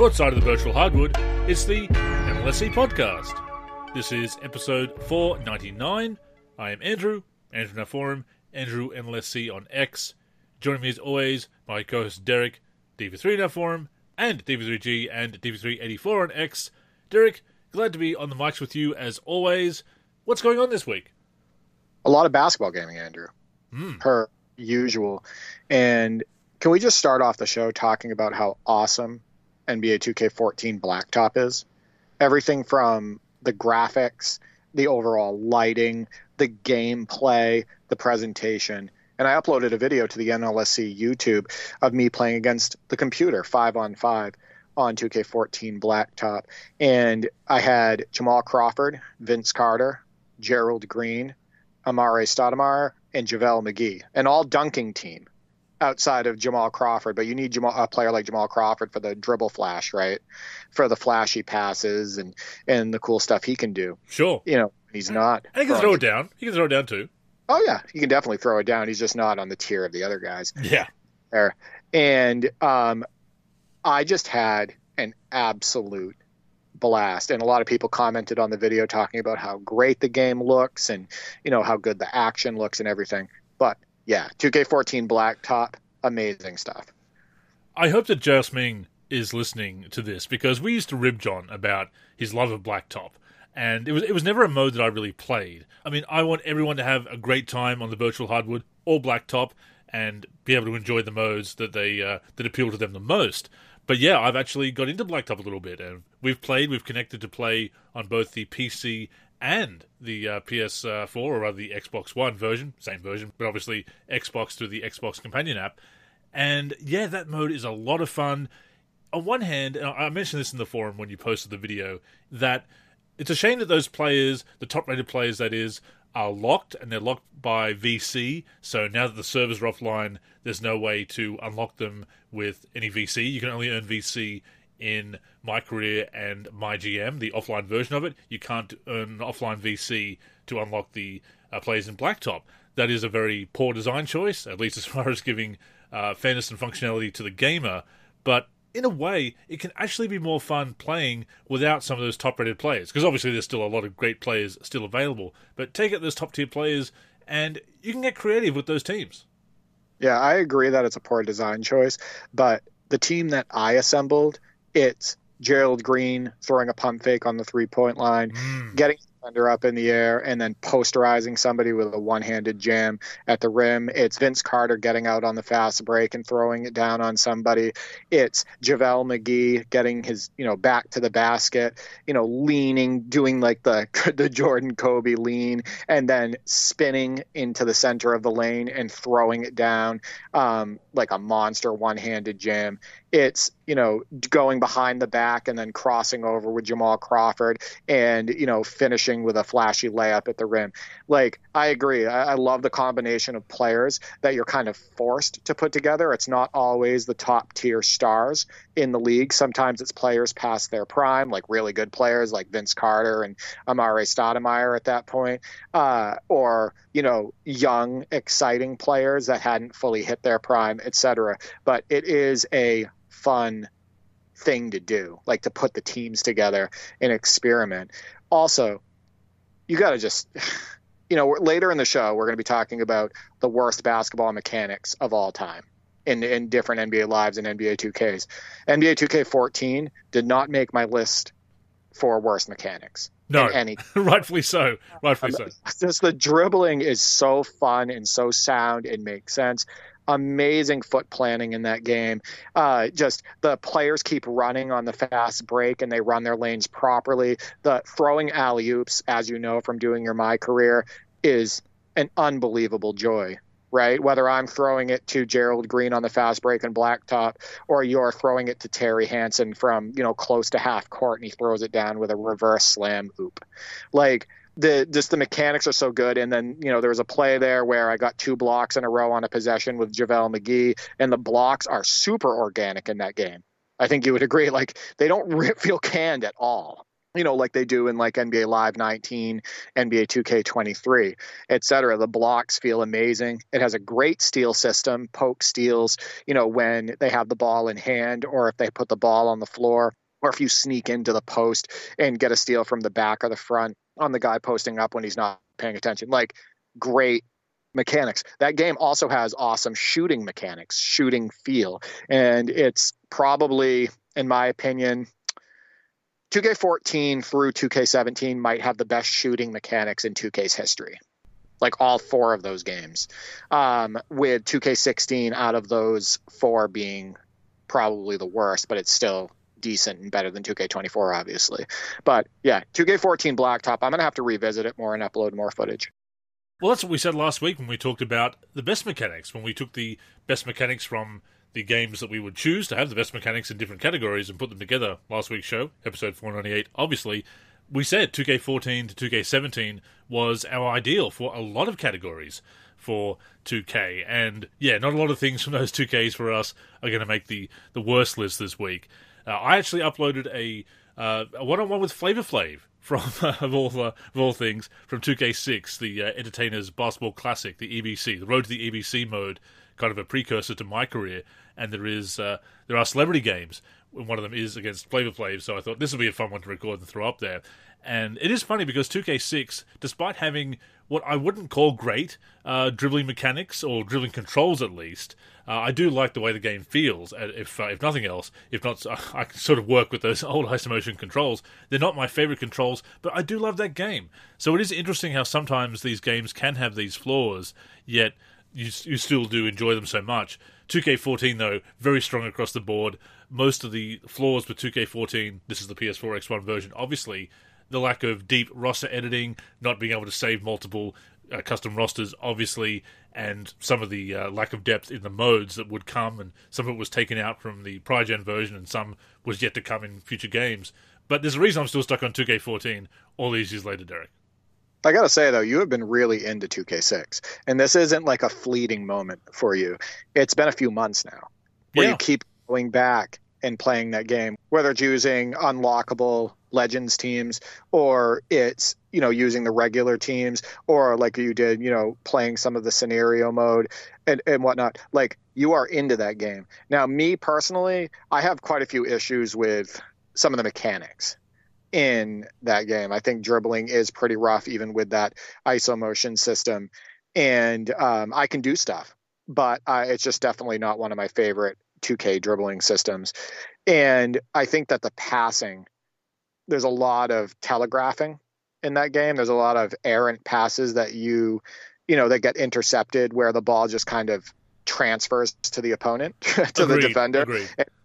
Courtside of the Virtual Hardwood, it's the MLSE podcast. This is episode 499. I am Andrew Naforum, Andrew MLSE on X. Joining me as always, my co-host Derek, DV3 Naforum, and DV3G and DV384 on X. Derek, glad to be on the mics with you as always. What's going on this week? A lot of basketball gaming, Andrew, per usual. And can we just start off the show talking about how awesome NBA 2K14 Blacktop is? Everything from the graphics, the overall lighting, the gameplay, the presentation. And I uploaded a video to the MLSE YouTube of me playing against the computer 5-on-5 on 2K14 Blacktop. And I had Jamal Crawford, Vince Carter, Gerald Green, Amare Stoudemire, and JaVale McGee, an all-dunking team outside of Jamal Crawford. But you need a player like Jamal Crawford for the dribble flash, right? For the flashy passes and the cool stuff he can do. Sure. You know, he's not. And he can throw it down. He can throw it down too. Oh, yeah. He can definitely throw it down. He's just not on the tier of the other guys. Yeah. There. And I just had an absolute blast, and a lot of people commented on the video talking about how great the game looks and how good the action looks and everything. But yeah, 2K14 Blacktop, amazing stuff. I hope that Jasmine is listening to this, because we used to rib John about his love of Blacktop, and it was never a mode that I really played. I mean, I want everyone to have a great time on the virtual hardwood or Blacktop and be able to enjoy the modes that that appeal to them the most. But yeah, I've actually got into Blacktop a little bit, and we've connected to play on both the PC and the PS4, or rather the Xbox One version, same version, but obviously Xbox through the Xbox Companion app. And yeah, that mode is a lot of fun. On one hand, and I mentioned this in the forum when you posted the video, that it's a shame that those players, the top-rated players that is, are locked, and they're locked by VC. So now that the servers are offline, there's no way to unlock them with any VC. You can only earn VC in My Career and My GM, the offline version of it. You can't earn offline VC to unlock the players in Blacktop. That is a very poor design choice, at least as far as giving fairness and functionality to the gamer. But in a way, it can actually be more fun playing without some of those top-rated players, because obviously there's still a lot of great players still available. But take out those top-tier players, and you can get creative with those teams. Yeah, I agree that it's a poor design choice, but the team that I assembled, it's Gerald Green throwing a pump fake on the three-point line, getting the defender up in the air, and then posterizing somebody with a one-handed jam at the rim. It's Vince Carter getting out on the fast break and throwing it down on somebody. It's JaVale McGee getting his, back to the basket, leaning, doing like the Jordan Kobe lean, and then spinning into the center of the lane and throwing it down like a monster one-handed jam. It's, going behind the back and then crossing over with Jamal Crawford and, finishing with a flashy layup at the rim. Like, I agree. I love the combination of players that you're kind of forced to put together. It's not always the top tier stars in the league. Sometimes it's players past their prime, like really good players like Vince Carter and Amare Stoudemire at that point, or, young, exciting players that hadn't fully hit their prime, etc. But it is a fun thing to do, like to put the teams together and experiment. Also, you got to just, later in the show, we're going to be talking about the worst basketball mechanics of all time in different NBA Lives and NBA 2Ks. NBA 2K14 did not make my list for worst mechanics. No, rightfully so. Just the dribbling is so fun and so sound and makes sense. Amazing foot planning in that game. Just the players keep running on the fast break and they run their lanes properly. The throwing alley-oops, as you know from doing your My Career, is an unbelievable joy, right? Whether I'm throwing it to Gerald Green on the fast break and Blacktop, or you're throwing it to Terry Hansen from, close to half court and he throws it down with a reverse slam hoop. Like, the mechanics are so good. And then, there was a play there where I got 2 blocks in a row on a possession with JaVale McGee, and the blocks are super organic in that game. I think you would agree. Like, they don't feel canned at all. like they do in like NBA Live 19, NBA 2K23, etc. The blocks feel amazing. It has a great steal system, poke steals, when they have the ball in hand or if they put the ball on the floor or if you sneak into the post and get a steal from the back or the front on the guy posting up when he's not paying attention. Like, great mechanics. That game also has awesome shooting mechanics, shooting feel. And it's probably, in my opinion, 2K14 through 2K17 might have the best shooting mechanics in 2K's history. Like all four of those games. With 2K16 out of those four being probably the worst, but it's still decent and better than 2K24, obviously. But yeah, 2K14 Blacktop, I'm going to have to revisit it more and upload more footage. Well, that's what we said last week when we talked about the best mechanics, when we took the best mechanics from the games that we would choose to have the best mechanics in different categories and put them together. Last week's show, episode 498, obviously, we said 2K14 to 2K17 was our ideal for a lot of categories for 2K. And yeah, not a lot of things from those 2Ks for us are going to make the worst list this week. I actually uploaded a one-on-one with Flavor Flav from of all things from 2K6, the Entertainers Basketball Classic, the EBC, the Road to the EBC mode, kind of a precursor to my career. And there are celebrity games. One of them is against Flavor Flav, so I thought this would be a fun one to record and throw up there. And it is funny because 2K6, despite having what I wouldn't call great dribbling mechanics, or dribbling controls at least, I do like the way the game feels, if nothing else. If not, I can sort of work with those old isomotion controls. They're not my favorite controls, but I do love that game. So it is interesting how sometimes these games can have these flaws, yet you still do enjoy them so much. 2K14, though, very strong across the board. Most of the flaws with 2K14, this is the PS4 X1 version, obviously, the lack of deep roster editing, not being able to save multiple custom rosters, obviously, and some of the lack of depth in the modes that would come, and some of it was taken out from the prior gen version, and some was yet to come in future games. But there's a reason I'm still stuck on 2K14 all these years later, Derek. I gotta say, though, you have been really into 2K6, and this isn't like a fleeting moment for you. It's been a few months now where you keep going back and playing that game, whether it's using unlockable Legends teams or it's, using the regular teams, or like you did, playing some of the scenario mode and whatnot. Like, you are into that game. Now, me personally, I have quite a few issues with some of the mechanics in that game. I think dribbling is pretty rough, even with that ISO motion system. And I can do stuff, but it's just definitely not one of my favorite 2K dribbling systems. And I think that the passing, there's a lot of telegraphing in that game. There's a lot of errant passes that that get intercepted where the ball just kind of transfers to the opponent, to the defender. Agreed.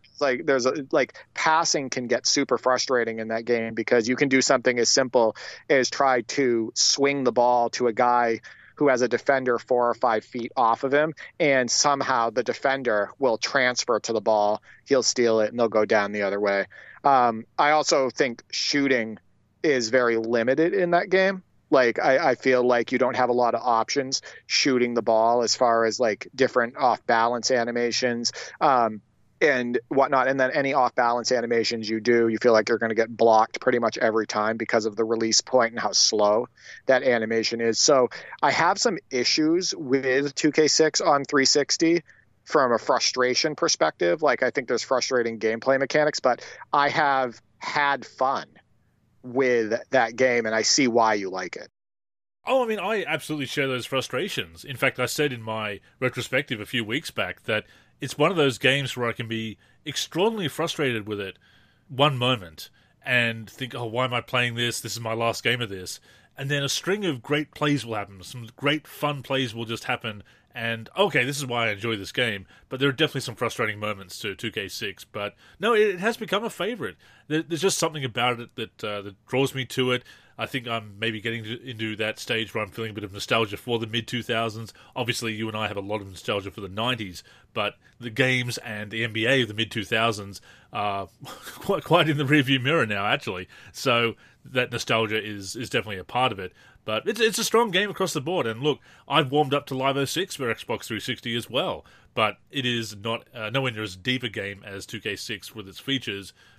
Passing can get super frustrating in that game because you can do something as simple as try to swing the ball to a guy who has a defender 4 or 5 feet off of him, and somehow the defender will transfer to the ball, he'll steal it, and they'll go down the other way. I also think shooting is very limited in that game. Like, I feel like you don't have a lot of options shooting the ball as far as like different off-balance animations and whatnot. And then any off-balance animations you do, you feel like you're going to get blocked pretty much every time because of the release point and how slow that animation is. So I have some issues with 2K6 on 360 from a frustration perspective. Like, I think there's frustrating gameplay mechanics, but I have had fun with that game, and I see why you like it. Oh, I mean, I absolutely share those frustrations. In fact, I said in my retrospective a few weeks back that it's one of those games where I can be extraordinarily frustrated with it one moment and think, oh, why am I playing this? This is my last game of this. And then a string of great plays will happen. Some great fun plays will just happen. And, okay, this is why I enjoy this game. But there are definitely some frustrating moments to 2K6. But, no, it has become a favorite. There's just something about it that draws me to it. I think I'm maybe getting into that stage where I'm feeling a bit of nostalgia for the mid-2000s. Obviously, you and I have a lot of nostalgia for the 90s, but the games and the NBA of the mid-2000s are quite in the rearview mirror now, actually. So that nostalgia is definitely a part of it. But it's a strong game across the board. And look, I've warmed up to Live 06 for Xbox 360 as well. But it is not nowhere near as deep a game as 2K6 with its features.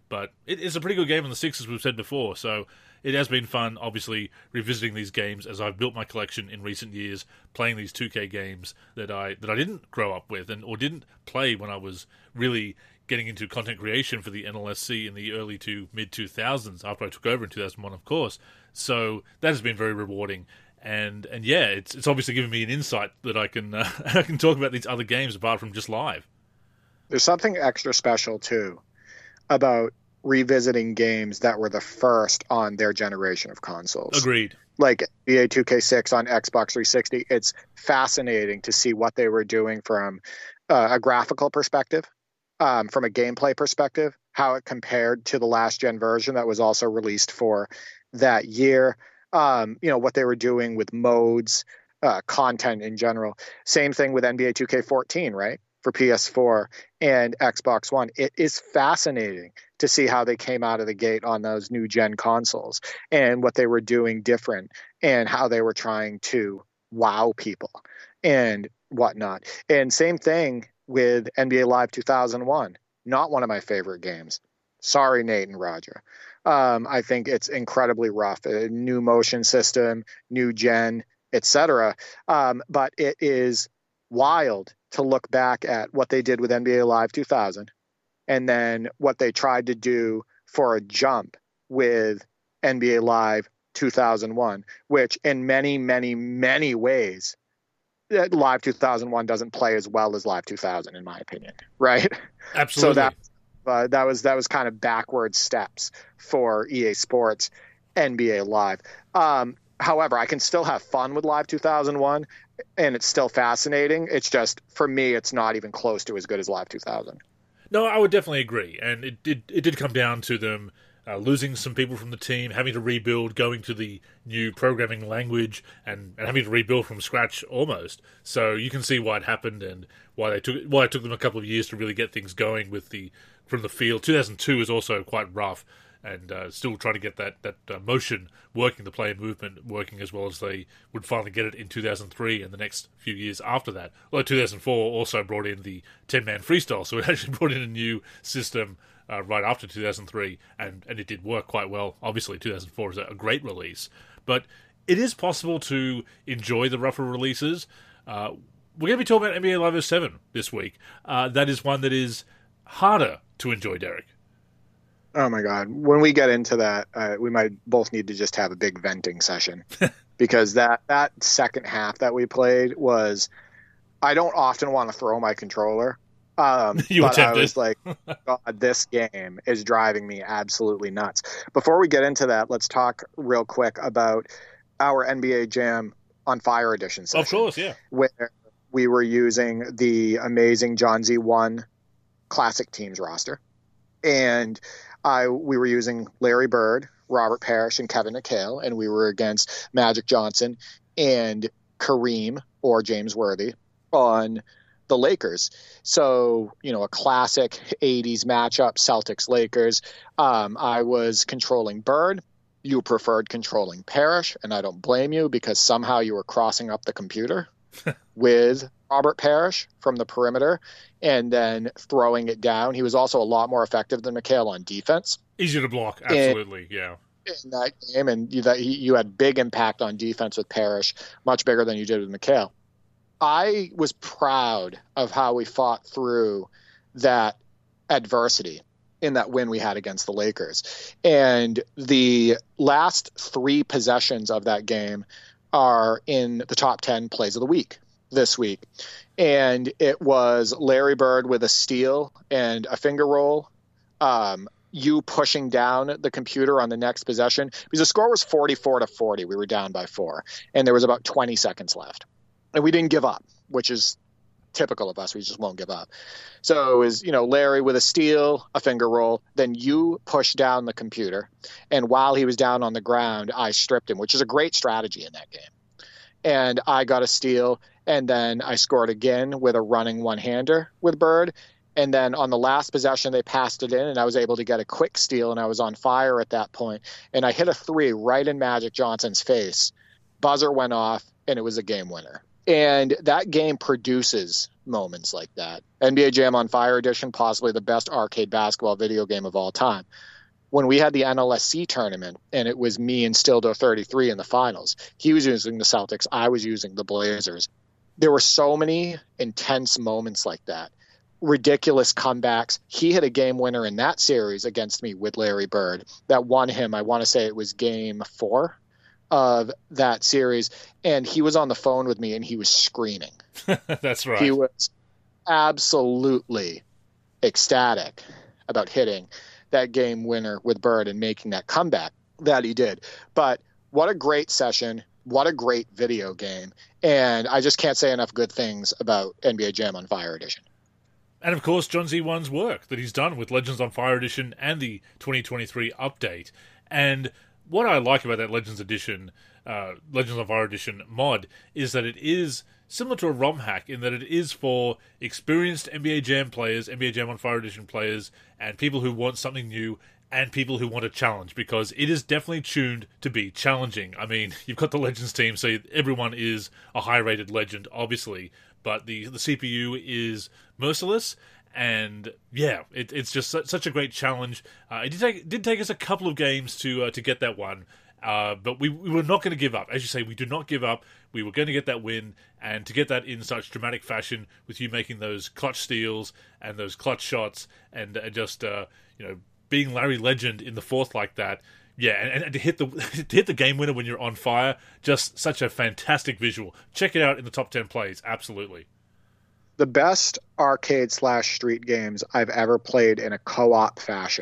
But it's a pretty good game on the 6, as we've said before, so it has been fun, obviously, revisiting these games as I've built my collection in recent years, playing these 2K games that I didn't grow up with or didn't play when I was really getting into content creation for the NLSC in the early to mid-2000s, after I took over in 2001, of course. So that has been very rewarding. And yeah, it's obviously given me an insight that I can I can talk about these other games apart from just live. There's something extra special, too, about revisiting games that were the first on their generation of consoles. Agreed. Like NBA 2K6 on Xbox 360, it's fascinating to see what they were doing from a graphical perspective, from a gameplay perspective, how it compared to the last gen version that was also released for that year. What they were doing with modes, content in general. Same thing with NBA 2K14, right? For PS4 and Xbox One. It is fascinating to see how they came out of the gate on those new gen consoles and what they were doing different and how they were trying to wow people and whatnot. And same thing with NBA Live 2001. Not one of my favorite games. Sorry, Nate and Roger. I think it's incredibly rough. A new motion system, new gen, etc. But it is wild to look back at what they did with NBA Live 2000 and then what they tried to do for a jump with NBA Live 2001, which in many, many, many ways, Live 2001 doesn't play as well as Live 2000, in my opinion, right? Absolutely. So that was kind of backward steps for EA Sports NBA Live. However, I can still have fun with Live 2001, and it's still fascinating. It's just, for me, it's not even close to as good as Live 2000. No, I would definitely agree. And it did come down to them losing some people from the team, having to rebuild, going to the new programming language, and having to rebuild from scratch almost. So you can see why it happened and why it took them a couple of years to really get things going from the field. 2002 is also quite rough, and still trying to get that motion working, the player movement working as well as they would finally get it in 2003 and the next few years after that. Well, 2004 also brought in the 10-man freestyle, so it actually brought in a new system right after 2003, and it did work quite well. Obviously, 2004 is a great release, but it is possible to enjoy the rougher releases. We're going to be talking about NBA Live 07 this week. That is one that is harder to enjoy, Derek. Oh my God. When we get into that, we might both need to just have a big venting session because that second half that we played was, I don't often want to throw my controller. You but attempted. I was like, God, this game is driving me absolutely nuts. Before we get into that, let's talk real quick about our NBA Jam on Fire edition session. Of course, yeah. Where we were using the amazing John Z1 Classic Teams roster. And we were using Larry Bird, Robert Parrish, and Kevin McHale, and we were against Magic Johnson and Kareem or James Worthy on the Lakers. So, a classic 80s matchup, Celtics-Lakers. I was controlling Bird. You preferred controlling Parrish, and I don't blame you because somehow you were crossing up the computer with Robert Parrish from the perimeter and then throwing it down. He was also a lot more effective than McHale on defense. Easier to block, absolutely, yeah. In that game, and you had big impact on defense with Parrish, much bigger than you did with McHale. I was proud of how we fought through that adversity in that win we had against the Lakers. And the last 3 possessions of that game are in the top 10 plays of the week this week. And it was Larry Bird with a steal and a finger roll, you pushing down the computer on the next possession, because the score was 44-40. We were down by 4, and there was about 20 seconds left. And we didn't give up, which is typical of us. We just won't give up. So it was, Larry with a steal, a finger roll, then you push down the computer. And while he was down on the ground, I stripped him, which is a great strategy in that game. And I got a steal, and then I scored again with a running one-hander with Bird. And then on the last possession, they passed it in, and I was able to get a quick steal, and I was on fire at that point. And I hit a 3 right in Magic Johnson's face. Buzzer went off, and it was a game winner. And that game produces moments like that. NBA Jam on Fire Edition, possibly the best arcade basketball video game of all time. When we had the NLSC tournament, and it was me and Stildo 33 in the finals, he was using the Celtics, I was using the Blazers. There were so many intense moments like that. Ridiculous comebacks. He hit a game winner in that series against me with Larry Bird that won him. I want to say it was game 4 of that series. And he was on the phone with me and he was screaming. That's right. He was absolutely ecstatic about hitting that game winner with Bird and making that comeback that he did. But what a great session. What a great video game. And I just can't say enough good things about NBA Jam on Fire Edition. And of course, John Z1's work that he's done with Legends on Fire Edition and the 2023 update. And what I like about that Legends on Fire Edition mod is that it is similar to a ROM hack in that it is for experienced NBA Jam players, NBA Jam on Fire Edition players, and people who want something new and people who want a challenge, because it is definitely tuned to be challenging. I mean, you've got the Legends team, so everyone is a high-rated Legend, obviously, but the CPU is merciless, and yeah, it's just such a great challenge. It did take us a couple of games to get that one, but we were not going to give up. As you say, we do not give up. We were going to get that win, and to get that in such dramatic fashion, with you making those clutch steals and those clutch shots, and just being Larry Legend in the fourth like that. Yeah, and to hit the game winner when you're on fire, just such a fantastic visual. Check it out in the top 10 plays, absolutely. The best arcade/street games I've ever played in a co-op fashion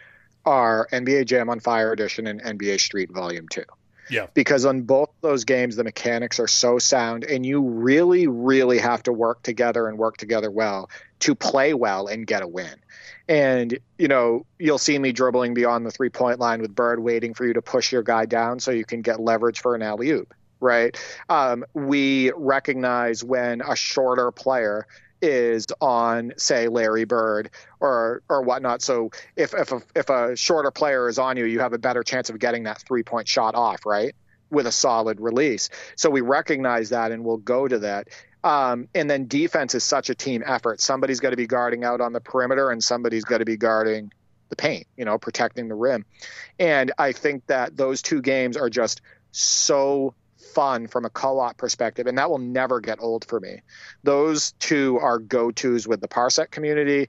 are NBA Jam on Fire Edition and NBA Street Volume 2. Yeah. Because on both those games, the mechanics are so sound, and you really, really have to work together and work together well to play well and get a win. And, you'll see me dribbling beyond the three-point line with Bird waiting for you to push your guy down so you can get leverage for an alley-oop, right? We recognize when a shorter player is on, say, Larry Bird or whatnot. So if a shorter player is on you, you have a better chance of getting that three-point shot off, right, with a solid release. So we recognize that, and we'll go to that. And then defense is such a team effort. Somebody's got to be guarding out on the perimeter, and somebody's got to be guarding the paint, protecting the rim. And I think that those two games are just so fun from a co-op perspective, and that will never get old for me. Those two are go-tos with the Parsec community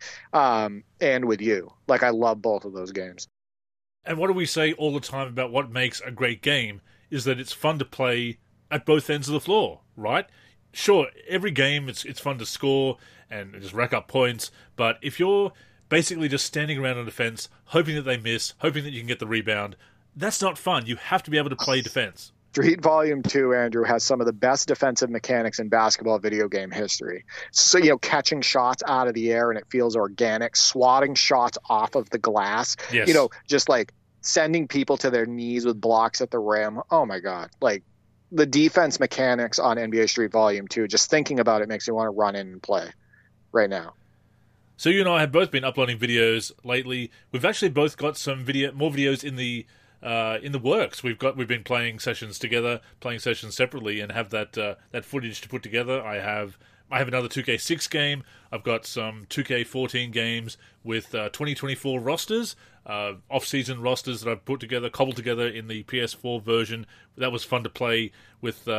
and with you. Like, I love both of those games. And what do we say all the time about what makes a great game is that it's fun to play at both ends of the floor, right? Sure, every game it's fun to score and just rack up points, but if you're basically just standing around on defense, hoping that they miss, hoping that you can get the rebound, that's not fun. You have to be able to play defense. Street Volume 2, Andrew, has some of the best defensive mechanics in basketball video game history. So, catching shots out of the air and it feels organic, swatting shots off of the glass, yes. Just like sending people to their knees with blocks at the rim. Oh my God. Like, the defense mechanics on NBA Street Volume 2, just thinking about it makes me want to run in and play right now. So you and I have both been uploading videos lately. We've actually both got some more videos in the works. We've been playing sessions together, playing sessions separately, and have that footage to put together. I have another 2K6 game. I've got some 2K14 games with 2024 rosters, off-season rosters that I've cobbled together in the PS4 version. That was fun to play with.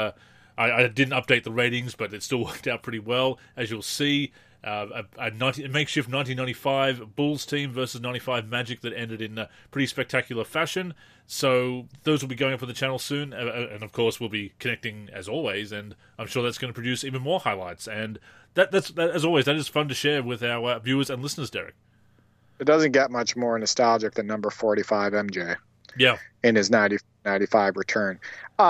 I didn't update the ratings, but it still worked out pretty well, as you'll see. A makeshift 1995 Bulls team versus 95 Magic that ended in pretty spectacular fashion. So those will be going up on the channel soon, and of course we'll be connecting as always, and I'm sure that's going to produce even more highlights. And that's as always, that is fun to share with our viewers and listeners, Derek. It doesn't get much more nostalgic than number 45 MJ. Yeah. In his 95 return.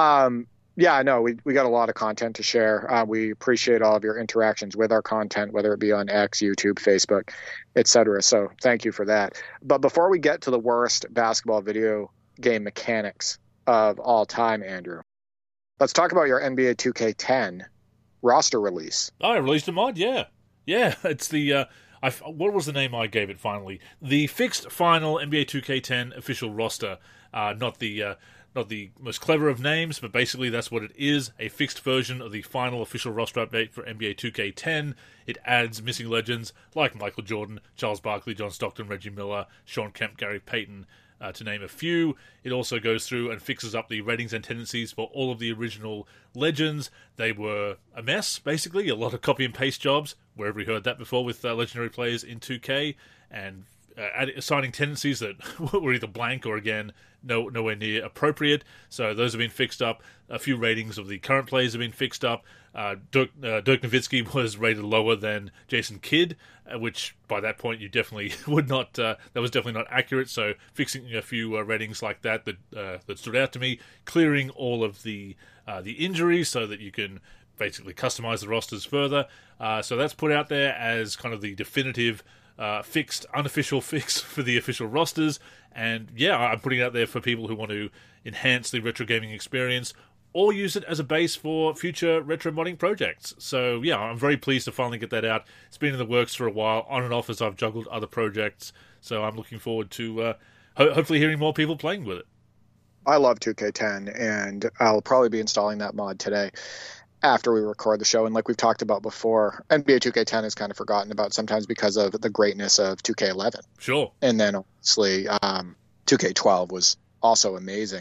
Yeah, no, we got a lot of content to share. We appreciate all of your interactions with our content, whether it be on X, YouTube, Facebook, etc. So thank you for that. But before we get to the worst basketball video game mechanics of all time, Andrew, let's talk about your NBA 2K10 roster release. Oh, I released a mod, yeah. Yeah, it's the... what was the name I gave it finally? The fixed final NBA 2K10 official roster, not the not the most clever of names, but basically that's what it is, a fixed version of the final official roster update for NBA 2K10. It adds missing legends like Michael Jordan, Charles Barkley, John Stockton, Reggie Miller, Sean Kemp, Gary Payton, to name a few. It also goes through and fixes up the ratings and tendencies for all of the original legends. They were a mess, basically, a lot of copy and paste jobs, wherever you heard that before with legendary players in 2K, and assigning tendencies that were either blank or, again, nowhere near appropriate. So those have been fixed up. A few ratings of the current players have been fixed up. Dirk Nowitzki was rated lower than Jason Kidd, which by that point you definitely would not. That was definitely not accurate. So fixing a few ratings like that stood out to me, clearing all of the injuries so that you can basically customize the rosters further. So that's put out there as kind of the definitive fixed, unofficial fix for the official rosters. And yeah, I'm putting it out there for people who want to enhance the retro gaming experience or use it as a base for future retro modding projects. So yeah, I'm very pleased to finally get that out. It's been in the works for a while, on and off as I've juggled other projects. So I'm looking forward to hopefully hearing more people playing with it. I love 2K10, and I'll probably be installing that mod today after we record the show. And like we've talked about before, NBA 2K10 is kind of forgotten about sometimes because of the greatness of 2K11. Sure. And then obviously 2K12 was also amazing.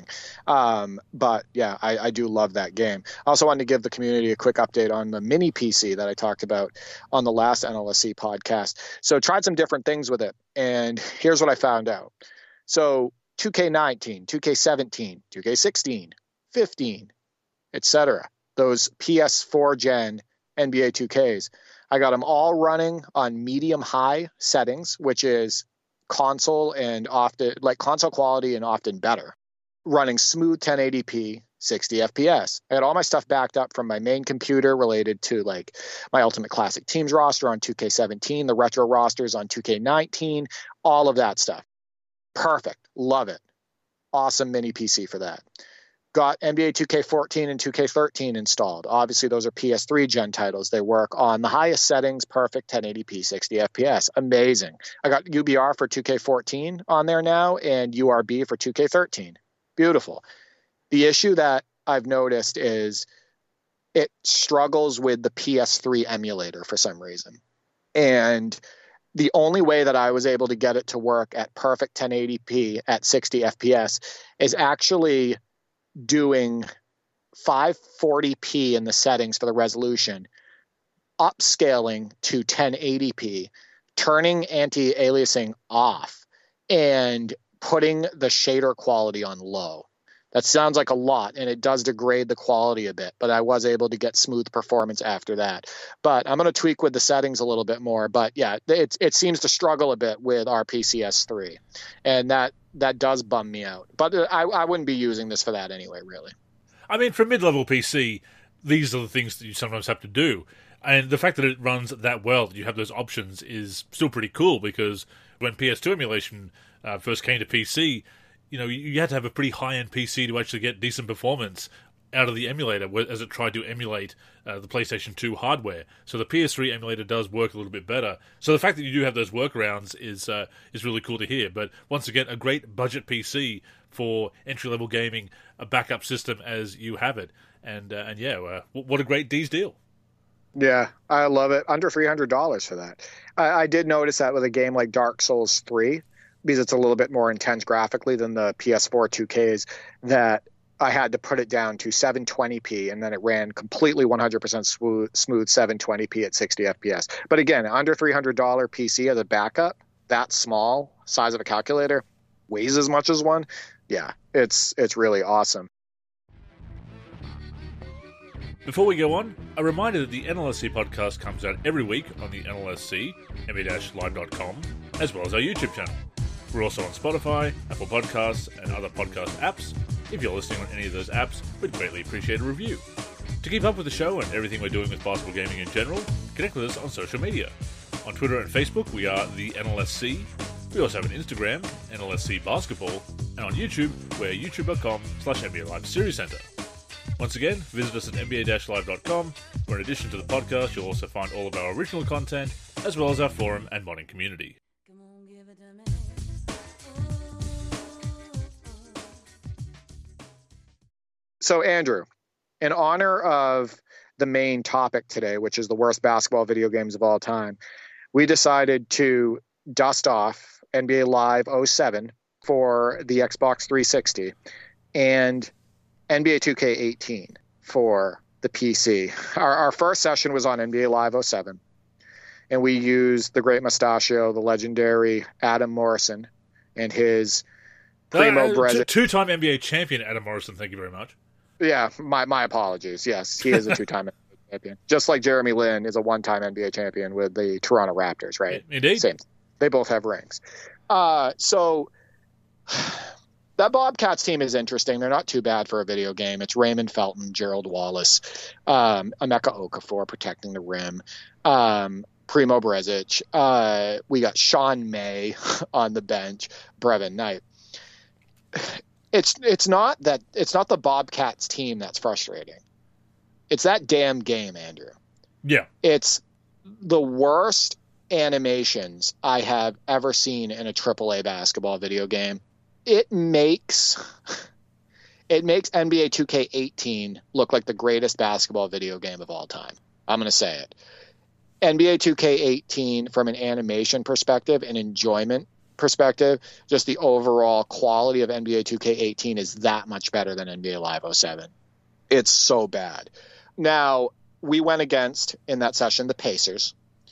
But yeah, I do love that game. I also wanted to give the community a quick update on the mini PC that I talked about on the last NLSC podcast. So tried some different things with it, and here's what I found out. So 2K19, 2K17, 2K16, 15, etc. Those PS4 gen NBA 2Ks. I got them all running on medium-high settings, which is console and often like console quality and often better. Running smooth 1080p, 60 FPS. I had all my stuff backed up from my main computer related to like my Ultimate Classic Teams roster on 2K17, the retro rosters on 2K19, all of that stuff. Perfect. Love it. Awesome mini PC for that. Got NBA 2K14 and 2K13 installed. Obviously, those are PS3 gen titles. They work on the highest settings, perfect 1080p, 60 FPS. Amazing. I got UBR for 2K14 on there now and URB for 2K13. Beautiful. The issue that I've noticed is it struggles with the PS3 emulator for some reason. And the only way that I was able to get it to work at perfect 1080p at 60 FPS is actually doing 540p in the settings for the resolution, upscaling to 1080p, turning anti-aliasing off, and putting the shader quality on low. That sounds like a lot, and it does degrade the quality a bit, but I was able to get smooth performance after that. But I'm going to tweak with the settings a little bit more. But yeah, it seems to struggle a bit with our PCS3, and that does bum me out. But I wouldn't be using this for that anyway, really. I mean, for mid-level PC, these are the things that you sometimes have to do. And the fact that it runs that well, that you have those options, is still pretty cool, because when PS2 emulation first came to PC, you know, you had to have a pretty high-end PC to actually get decent performance out of the emulator as it tried to emulate the PlayStation 2 hardware. So the PS3 emulator does work a little bit better. So the fact that you do have those workarounds is really cool to hear. But once again, a great budget PC for entry-level gaming, a backup system as you have it. And yeah, what a great D's deal. Yeah, I love it. Under $300 for that. I did notice that with a game like Dark Souls 3, because it's a little bit more intense graphically than the PS4 2Ks, that I had to put it down to 720p, and then it ran completely 100% smooth 720p at 60 FPS. But again, under $300 PC as a backup, that small size of a calculator, weighs as much as one. Yeah, it's really awesome. Before we go on, a reminder that the NLSC podcast comes out every week on the NLSC, nba-live.com, as well as our YouTube channel. We're also on Spotify, Apple Podcasts, and other podcast apps. If you're listening on any of those apps, we'd greatly appreciate a review. To keep up with the show and everything we're doing with basketball gaming in general, connect with us on social media. On Twitter and Facebook, we are the NLSC. We also have an Instagram, NLSC Basketball, and on YouTube, we're youtube.com/NBA Live Series Center. Once again, visit us at nba-live.com, where in addition to the podcast, you'll also find all of our original content, as well as our forum and modding community. So, Andrew, in honor of the main topic today, which is the worst basketball video games of all time, we decided to dust off NBA Live '07 for the Xbox 360 and NBA 2K18 for the PC. Our first session was on NBA Live '07, and we used the great mustachio, the legendary Adam Morrison, and his Primo Brezzic. Two-time NBA champion Adam Morrison, thank you very much. Yeah, my apologies. Yes, he is a two-time NBA champion. Just like Jeremy Lin is a one-time NBA champion with the Toronto Raptors, right? Indeed. Same. They both have rings. So that Bobcats team is interesting. They're not too bad for a video game. It's Raymond Felton, Gerald Wallace, Emeka Okafor protecting the rim, Primo Brezzic. We got Sean May on the bench, Brevin Knight. It's not the Bobcats team that's frustrating. It's that damn game, Andrew. Yeah. It's the worst animations I have ever seen in a AAA basketball video game. It makes NBA 2K18 look like the greatest basketball video game of all time. I'm going to say it. NBA 2K18 from an animation perspective and enjoyment perspective, just the overall quality of NBA 2K18 is that much better than NBA Live '07. It's so bad. Now, we went against, in that session, the Pacers,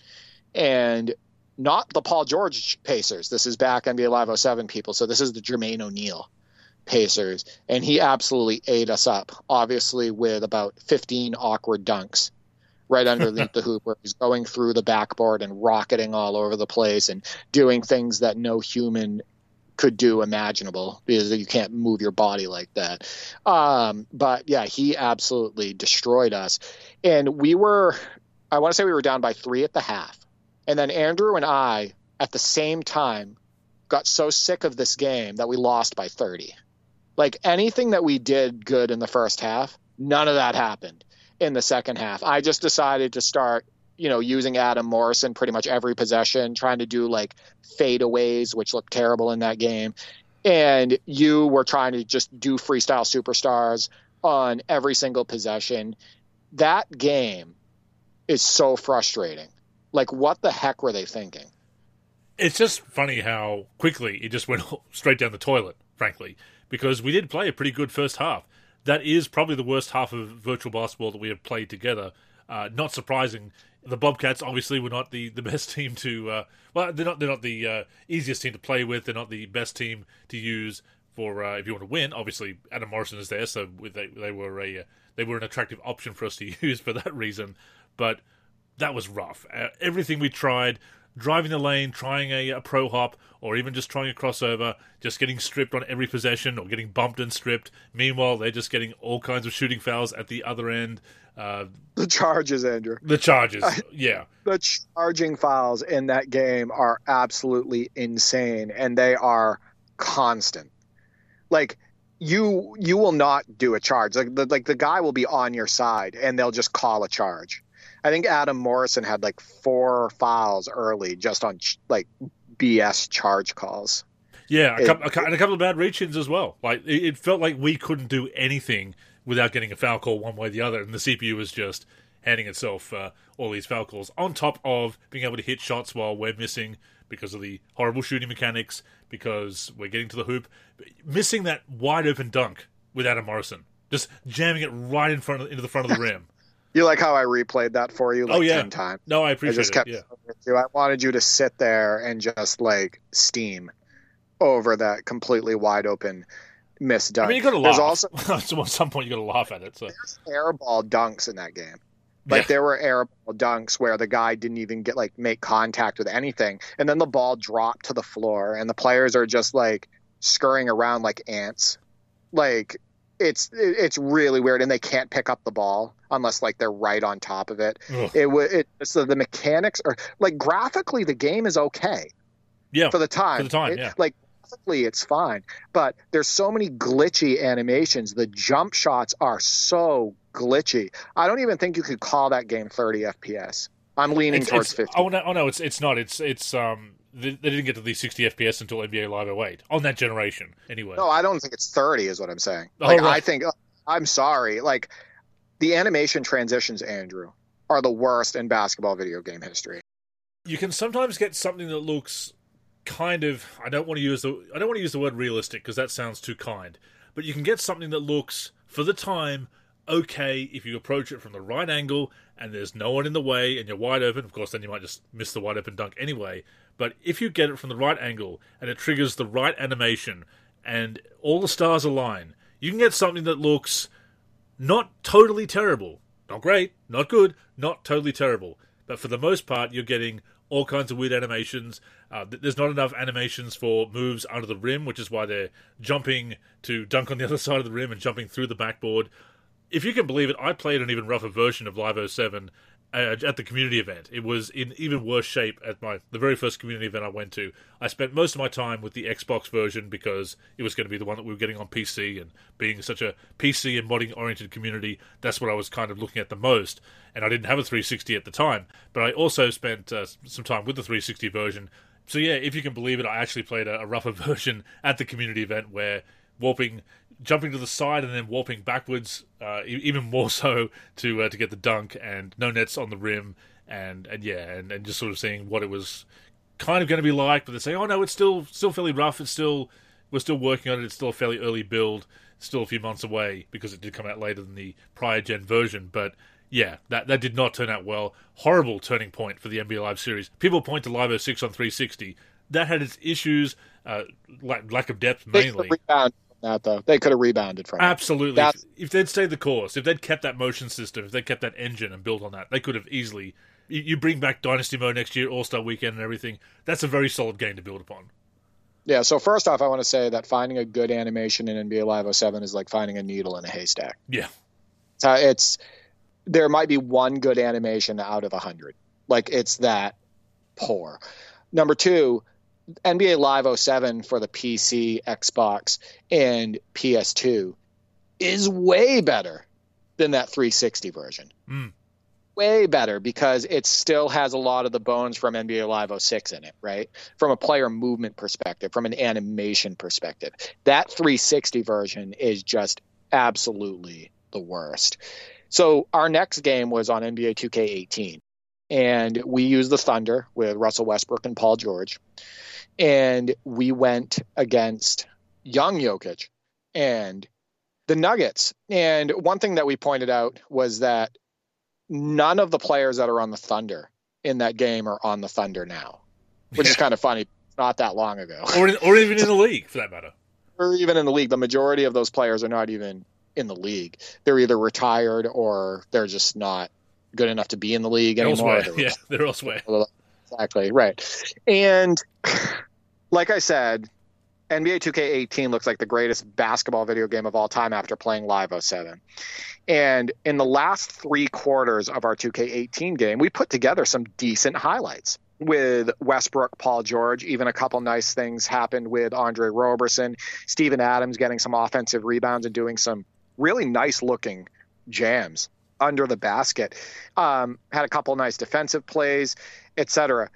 and not the Paul George Pacers. This is back NBA Live '07 people, so this is the Jermaine O'Neal Pacers, and he absolutely ate us up, obviously with about 15 awkward dunks right underneath the hoop, where he's going through the backboard and rocketing all over the place and doing things that no human could do imaginable, because you can't move your body like that. But yeah, he absolutely destroyed us. And I want to say we were down by 3 at the half. And then Andrew and I, at the same time, got so sick of this game that we lost by 30. Like, anything that we did good in the first half, none of that happened in the second half. I just decided to start, using Adam Morrison pretty much every possession, trying to do like fadeaways, which looked terrible in that game. And you were trying to just do freestyle superstars on every single possession. That game is so frustrating. Like, what the heck were they thinking? It's just funny how quickly it just went straight down the toilet, frankly, because we did play a pretty good first half. That is probably the worst half of virtual basketball that we have played together. Not surprising. The Bobcats obviously were not the best team to. They're not the easiest team to play with. They're not the best team to use for if you want to win. Obviously, Adam Morrison is there, so they were an attractive option for us to use for that reason. But that was rough. Everything we tried. Driving the lane, trying a pro hop, or even just trying a crossover, just getting stripped on every possession, or getting bumped and stripped. Meanwhile, they're just getting all kinds of shooting fouls at the other end. The charges, Andrew. The charges, yeah. The charging fouls in that game are absolutely insane, and they are constant. Like, you will not do a charge. Like the guy will be on your side, and they'll just call a charge. I think Adam Morrison had like 4 fouls early just on like BS charge calls. Yeah, and a couple of bad reach-ins as well. Like, it felt like we couldn't do anything without getting a foul call one way or the other, and the CPU was just handing itself all these foul calls, on top of being able to hit shots while we're missing because of the horrible shooting mechanics, because we're getting to the hoop. Missing that wide-open dunk with Adam Morrison, just jamming it right into the front of the rim. You like how I replayed that for you 10 times? No, I appreciate it. I wanted you to sit there and just like steam over that completely wide open missed dunk. I mean, you got to laugh. Also, at some point, you got to laugh at it. So. There's airball dunks in that game. Like, there were airball dunks where the guy didn't even make contact with anything, and then the ball dropped to the floor, and the players are just like scurrying around like ants. Like, it's really weird, and they can't pick up the ball unless like they're right on top of it. So the mechanics are like, graphically the game is okay. Yeah, for the time, like, graphically it's fine, but there's so many glitchy animations. The jump shots are so glitchy. I don't even think you could call that game 30 FPS. I'm leaning towards 50. Oh no, it's not. It's they didn't get to the 60 FPS until NBA Live 08 on that generation. Anyway, no, I don't think it's 30. Is what I'm saying. Right. I think I'm sorry. Like, the animation transitions, Andrew, are the worst in basketball video game history. You can sometimes get something that looks kind of, I don't want to use the word realistic because that sounds too kind, but you can get something that looks, for the time, okay if you approach it from the right angle and there's no one in the way and you're wide open. Of course, then you might just miss the wide open dunk anyway. But if you get it from the right angle and it triggers the right animation and all the stars align, you can get something that looks not totally terrible. Not great, not good, not totally terrible. But for the most part, you're getting all kinds of weird animations. There's not enough animations for moves under the rim, which is why they're jumping to dunk on the other side of the rim and jumping through the backboard. If you can believe it, I played an even rougher version of Live 07 at the community event. It was in even worse shape at the very first community event I went to. I spent most of my time with the Xbox version because it was going to be the one that we were getting on PC, and being such a PC and modding-oriented community, that's what I was kind of looking at the most. And I didn't have a 360 at the time, but I also spent some time with the 360 version. So yeah, if you can believe it, I actually played a rougher version at the community event where jumping to the side and then warping backwards, even more so to get the dunk, and no nets on the rim, and just sort of seeing what it was kind of going to be like. But they're saying, oh no, it's still fairly rough. We're still working on it. It's still a fairly early build. It's still a few months away because it did come out later than the prior gen version. But yeah, that did not turn out well. Horrible turning point for the NBA Live series. People point to Live 06 on 360. That had its issues, lack of depth mainly. That though, they could have rebounded from absolutely. If they'd stayed the course, if they'd kept that motion system, if they'd kept that engine and built on that, they could have easily. You bring back Dynasty Mode next year, All-Star Weekend and everything. That's a very solid game to build upon. Yeah. So first off, I want to say that finding a good animation in NBA Live 07 is like finding a needle in a haystack. Yeah. There might be one good animation out of 100. Like, it's that poor. Number two, NBA Live 07 for the PC, Xbox, and PS2 is way better than that 360 version. Way better, because it still has a lot of the bones from NBA Live 06 in it, right? From a player movement perspective, from an animation perspective. That 360 version is just absolutely the worst. So our next game was on NBA 2K18, and we used the Thunder with Russell Westbrook and Paul George. And we went against young Jokic and the Nuggets. And one thing that we pointed out was that none of the players that are on the Thunder in that game are on the Thunder now, which is kind of funny. Not that long ago. Or even in the league, for that matter. Or even in the league. The majority of those players are not even in the league. They're either retired or they're just not good enough to be in the league anymore. They're elsewhere. Exactly, right. And like I said, NBA 2K18 looks like the greatest basketball video game of all time after playing Live 07. And in the last 3 quarters of our 2K18 game, we put together some decent highlights with Westbrook, Paul George. Even a couple nice things happened with Andre Roberson, Steven Adams getting some offensive rebounds and doing some really nice-looking jams under the basket. Had a couple nice defensive plays, etc.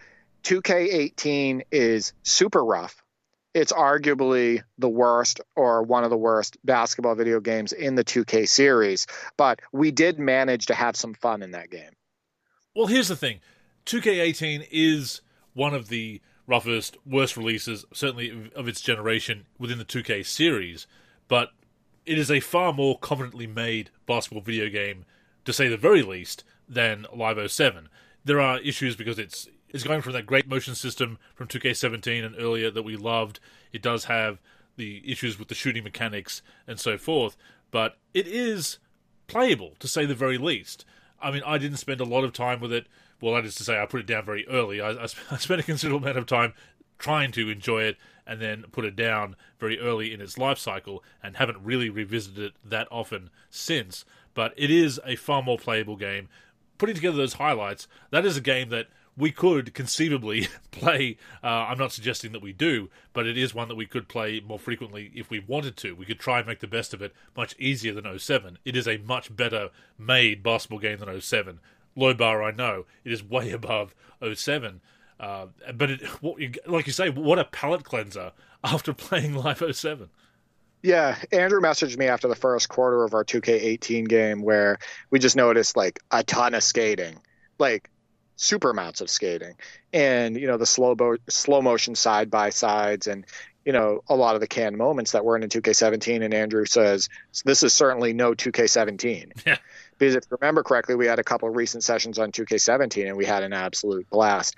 2K18 is super rough. It's arguably the worst or one of the worst basketball video games in the 2K series, but we did manage to have some fun in that game. Well, here's the thing. 2K18 is one of the roughest, worst releases, certainly of its generation within the 2K series, but it is a far more competently made basketball video game, to say the very least, than Live 07. There are issues because it's going from that great motion system from 2K17 and earlier that we loved. It does have the issues with the shooting mechanics and so forth, but it is playable, to say the very least. I mean, I didn't spend a lot of time with it. Well, that is to say, I put it down very early. I spent a considerable amount of time trying to enjoy it and then put it down very early in its life cycle and haven't really revisited it that often since. But it is a far more playable game. Putting together those highlights, that is a game that we could conceivably play. I'm not suggesting that we do, but it is one that we could play more frequently if we wanted to. We could try and make the best of it much easier than 07. It is a much better made basketball game than 07. Low bar, I know. It is way above 07. But like you say, what a palate cleanser after playing Live 07. Yeah, Andrew messaged me after the first quarter of our 2K18 game where we just noticed like a ton of skating, like super amounts of skating, and the slow motion side by sides, and a lot of the canned moments that weren't in 2K17. And Andrew says this is certainly no 2K17 Yeah. because if you remember correctly, we had a couple of recent sessions on 2K17 and we had an absolute blast.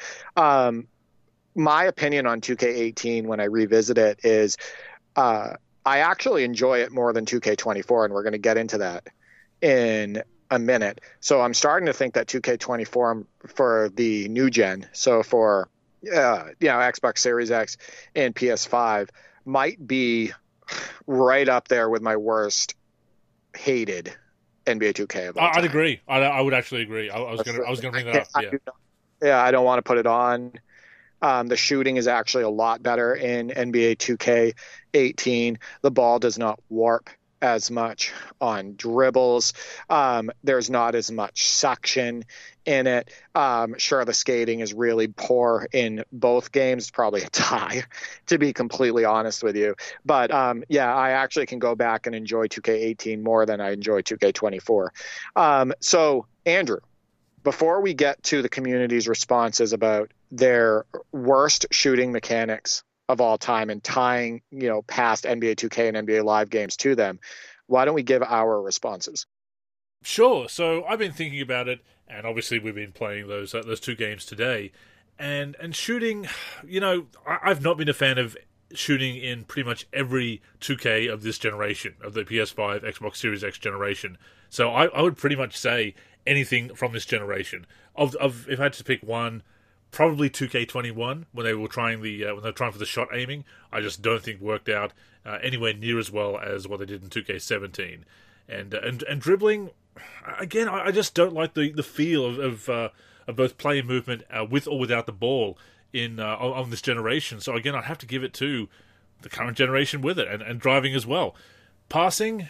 My opinion on 2K18 when I revisit it is. Uh, I actually enjoy it more than 2K24, and we're going to get into that in a minute. So I'm starting to think that 2K24 for the new gen, so for Xbox Series X and PS5, might be right up there with my worst hated NBA 2K of all I'd time. agree. I would actually agree. I was going to bring that up. Yeah, I don't want to put it on. The shooting is actually a lot better in NBA 2K18. The ball does not warp as much on dribbles. There's not as much suction in it. Sure, the skating is really poor in both games. It's probably a tie, to be completely honest with you. But I actually can go back and enjoy 2K18 more than I enjoy 2K24. So, Andrew, before we get to the community's responses about their worst shooting mechanics of all time and tying, past NBA 2K and NBA Live games to them, why don't we give our responses? Sure. So I've been thinking about it, and obviously we've been playing those two games today, and shooting. I've not been a fan of shooting in pretty much every 2K of this generation, of the PS5, Xbox Series X generation. So I would pretty much say anything from this generation. Of if I had to pick one, probably 2K21 when they were trying for the shot aiming. I just don't think worked out anywhere near as well as what they did in 2K17. And dribbling, again, I just don't like the feel of both play and movement with or without the ball in on this generation. So again, I'd have to give it to the current generation with it, and driving as well. Passing,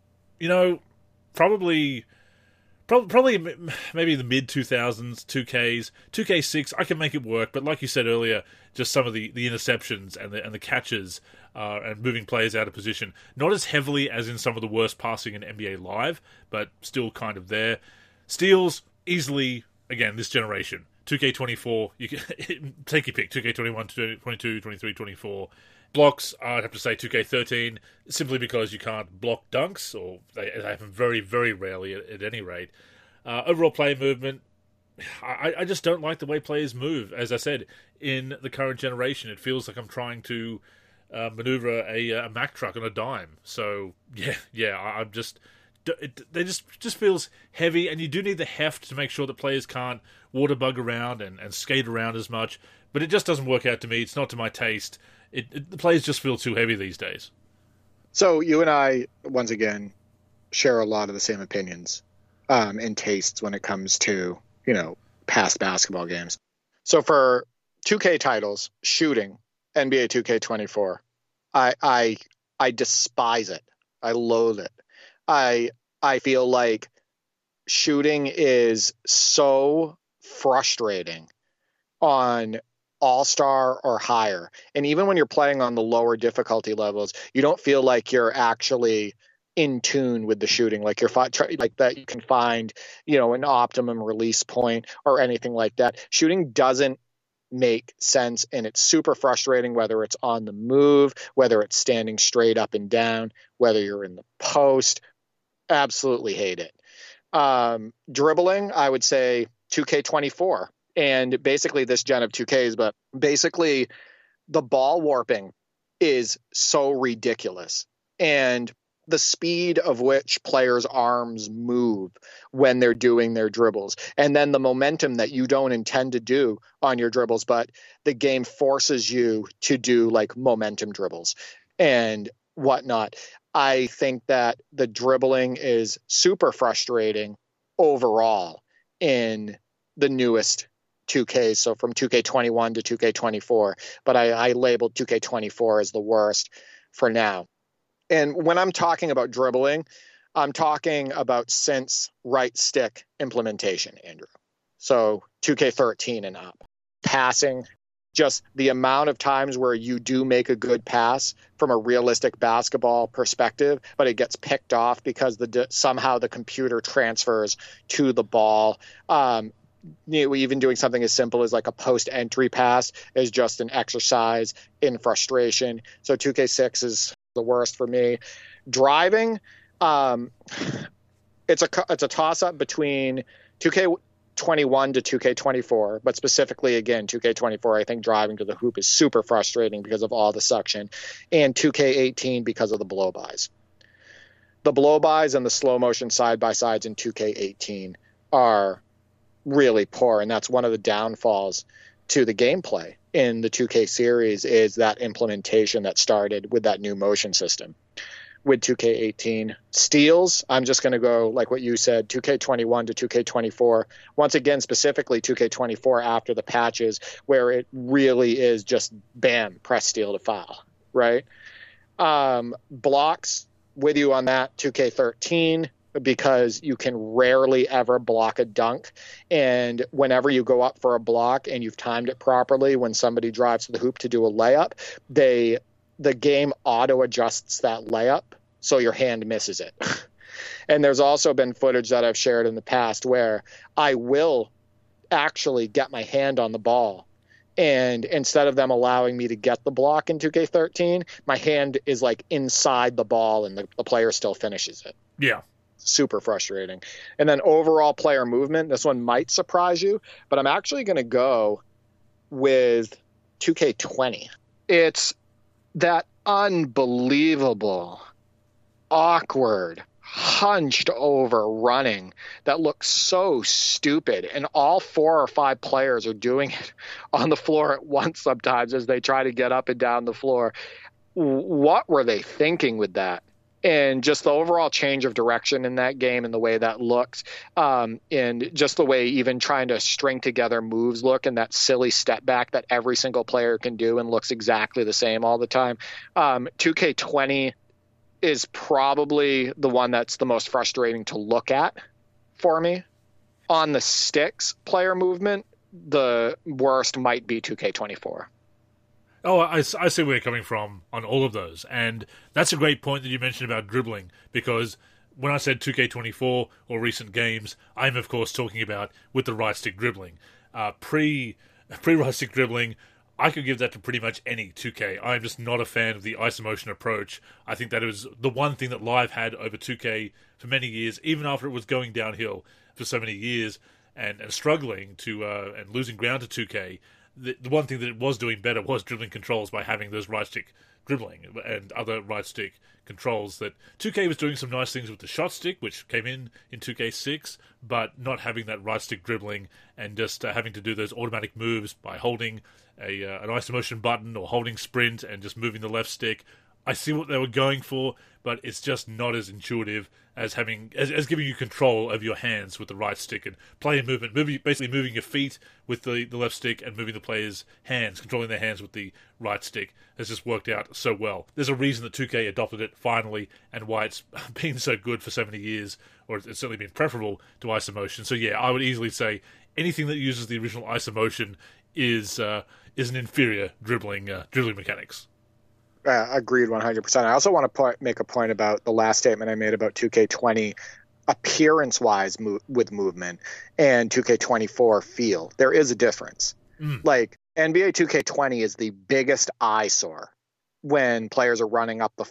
probably maybe the mid 2000s 2K6 I can make it work, but like you said earlier, just some of the interceptions and the catches and moving players out of position, not as heavily as in some of the worst passing in NBA Live, but still kind of there. Steals easily, again, this generation 2K24, you can take your pick, 2K21, 22, 23, 24. Blocks, I'd have to say 2K13, simply because you can't block dunks, or they happen very, very rarely at any rate. Overall play movement, I just don't like the way players move. As I said, in the current generation, it feels like I'm trying to maneuver a Mack truck on a dime. So, I'm just... They just feels heavy, and you do need the heft to make sure that players can't water bug around and skate around as much. But it just doesn't work out to me. It's not to my taste. The players just feel too heavy these days. So you and I, once again, share a lot of the same opinions and tastes when it comes to, past basketball games. So for 2K titles, shooting, NBA 2K24, I despise it. I loathe it. I feel like shooting is so frustrating on all-star or higher. And even when you're playing on the lower difficulty levels, you don't feel like you're actually in tune with the shooting, like like that you can find, an optimum release point or anything like that. Shooting doesn't make sense, and it's super frustrating, whether it's on the move, whether it's standing straight up and down, whether you're in the post. Absolutely hate it. Dribbling, I would say 2K24, and basically this gen of 2Ks, but basically the ball warping is so ridiculous, and the speed of which players' arms move when they're doing their dribbles, and then the momentum that you don't intend to do on your dribbles, but the game forces you to do like momentum dribbles and whatnot. I think that the dribbling is super frustrating overall in the newest 2Ks. So from 2K21 to 2K24, but I labeled 2K24 as the worst for now. And when I'm talking about dribbling, I'm talking about since right stick implementation, Andrew. So 2K13 and up. Passing, just the amount of times where you do make a good pass from a realistic basketball perspective, but it gets picked off because somehow the computer transfers to the ball. Even doing something as simple as like a post-entry pass is just an exercise in frustration. So 2K6 is the worst for me. Driving, it's a toss-up between 2K21 to 2K24, but specifically, again, 2K24, I think driving to the hoop is super frustrating because of all the suction, and 2K18 because of the blow-bys. The blow-bys and the slow-motion side-by-sides in 2K18 are really poor, and that's one of the downfalls to the gameplay in the 2K series is that implementation that started with that new motion system. With 2K18 steals, I'm just going to go like what you said, 2K21 to 2K24. Once again, specifically 2K24 after the patches, where it really is just bam, press steal to foul, right? Blocks, with you on that, 2K13, because you can rarely ever block a dunk. And whenever you go up for a block and you've timed it properly, when somebody drives to the hoop to do a layup, the game auto adjusts that layup so your hand misses it. And there's also been footage that I've shared in the past where I will actually get my hand on the ball, and instead of them allowing me to get the block in 2K13, my hand is like inside the ball and the player still finishes it. Yeah. Super frustrating. And then overall player movement, this one might surprise you, but I'm actually going to go with 2K20. It's that unbelievable, awkward, hunched over running that looks so stupid, and all 4 or 5 players are doing it on the floor at once sometimes as they try to get up and down the floor. What were they thinking with that? And just the overall change of direction in that game and the way that looks, and just the way even trying to string together moves look, and that silly step back that every single player can do and looks exactly the same all the time. 2K20 is probably the one that's the most frustrating to look at for me. On the sticks player movement, the worst might be 2K24. Oh, I see where you're coming from on all of those. And that's a great point that you mentioned about dribbling, because when I said 2K24 or recent games, I'm, of course, talking about with the right stick dribbling. Pre-right stick dribbling, I could give that to pretty much any 2K. I'm just not a fan of the isomotion approach. I think that it was the one thing that Live had over 2K for many years, even after it was going downhill for so many years and struggling to and losing ground to 2K. The one thing that it was doing better was dribbling controls by having those right stick dribbling and other right stick controls. That 2K was doing some nice things with the shot stick, which came in 2K6, but not having that right stick dribbling and just having to do those automatic moves by holding an isomotion button or holding sprint and just moving the left stick. I see what they were going for, but it's just not as intuitive as giving you control over your hands with the right stick and player movement, basically moving your feet with the left stick and moving the players' hands, controlling their hands with the right stick has just worked out so well. There's a reason that 2K adopted it finally, and why it's been so good for so many years, or it's certainly been preferable to isomotion. So yeah, I would easily say anything that uses the original isomotion is an inferior dribbling mechanics. Agreed 100%. I also want to make a point about the last statement I made about 2K20 appearance-wise with movement and 2K24 feel. There is a difference. Like, NBA 2K20 is the biggest eyesore when players are running up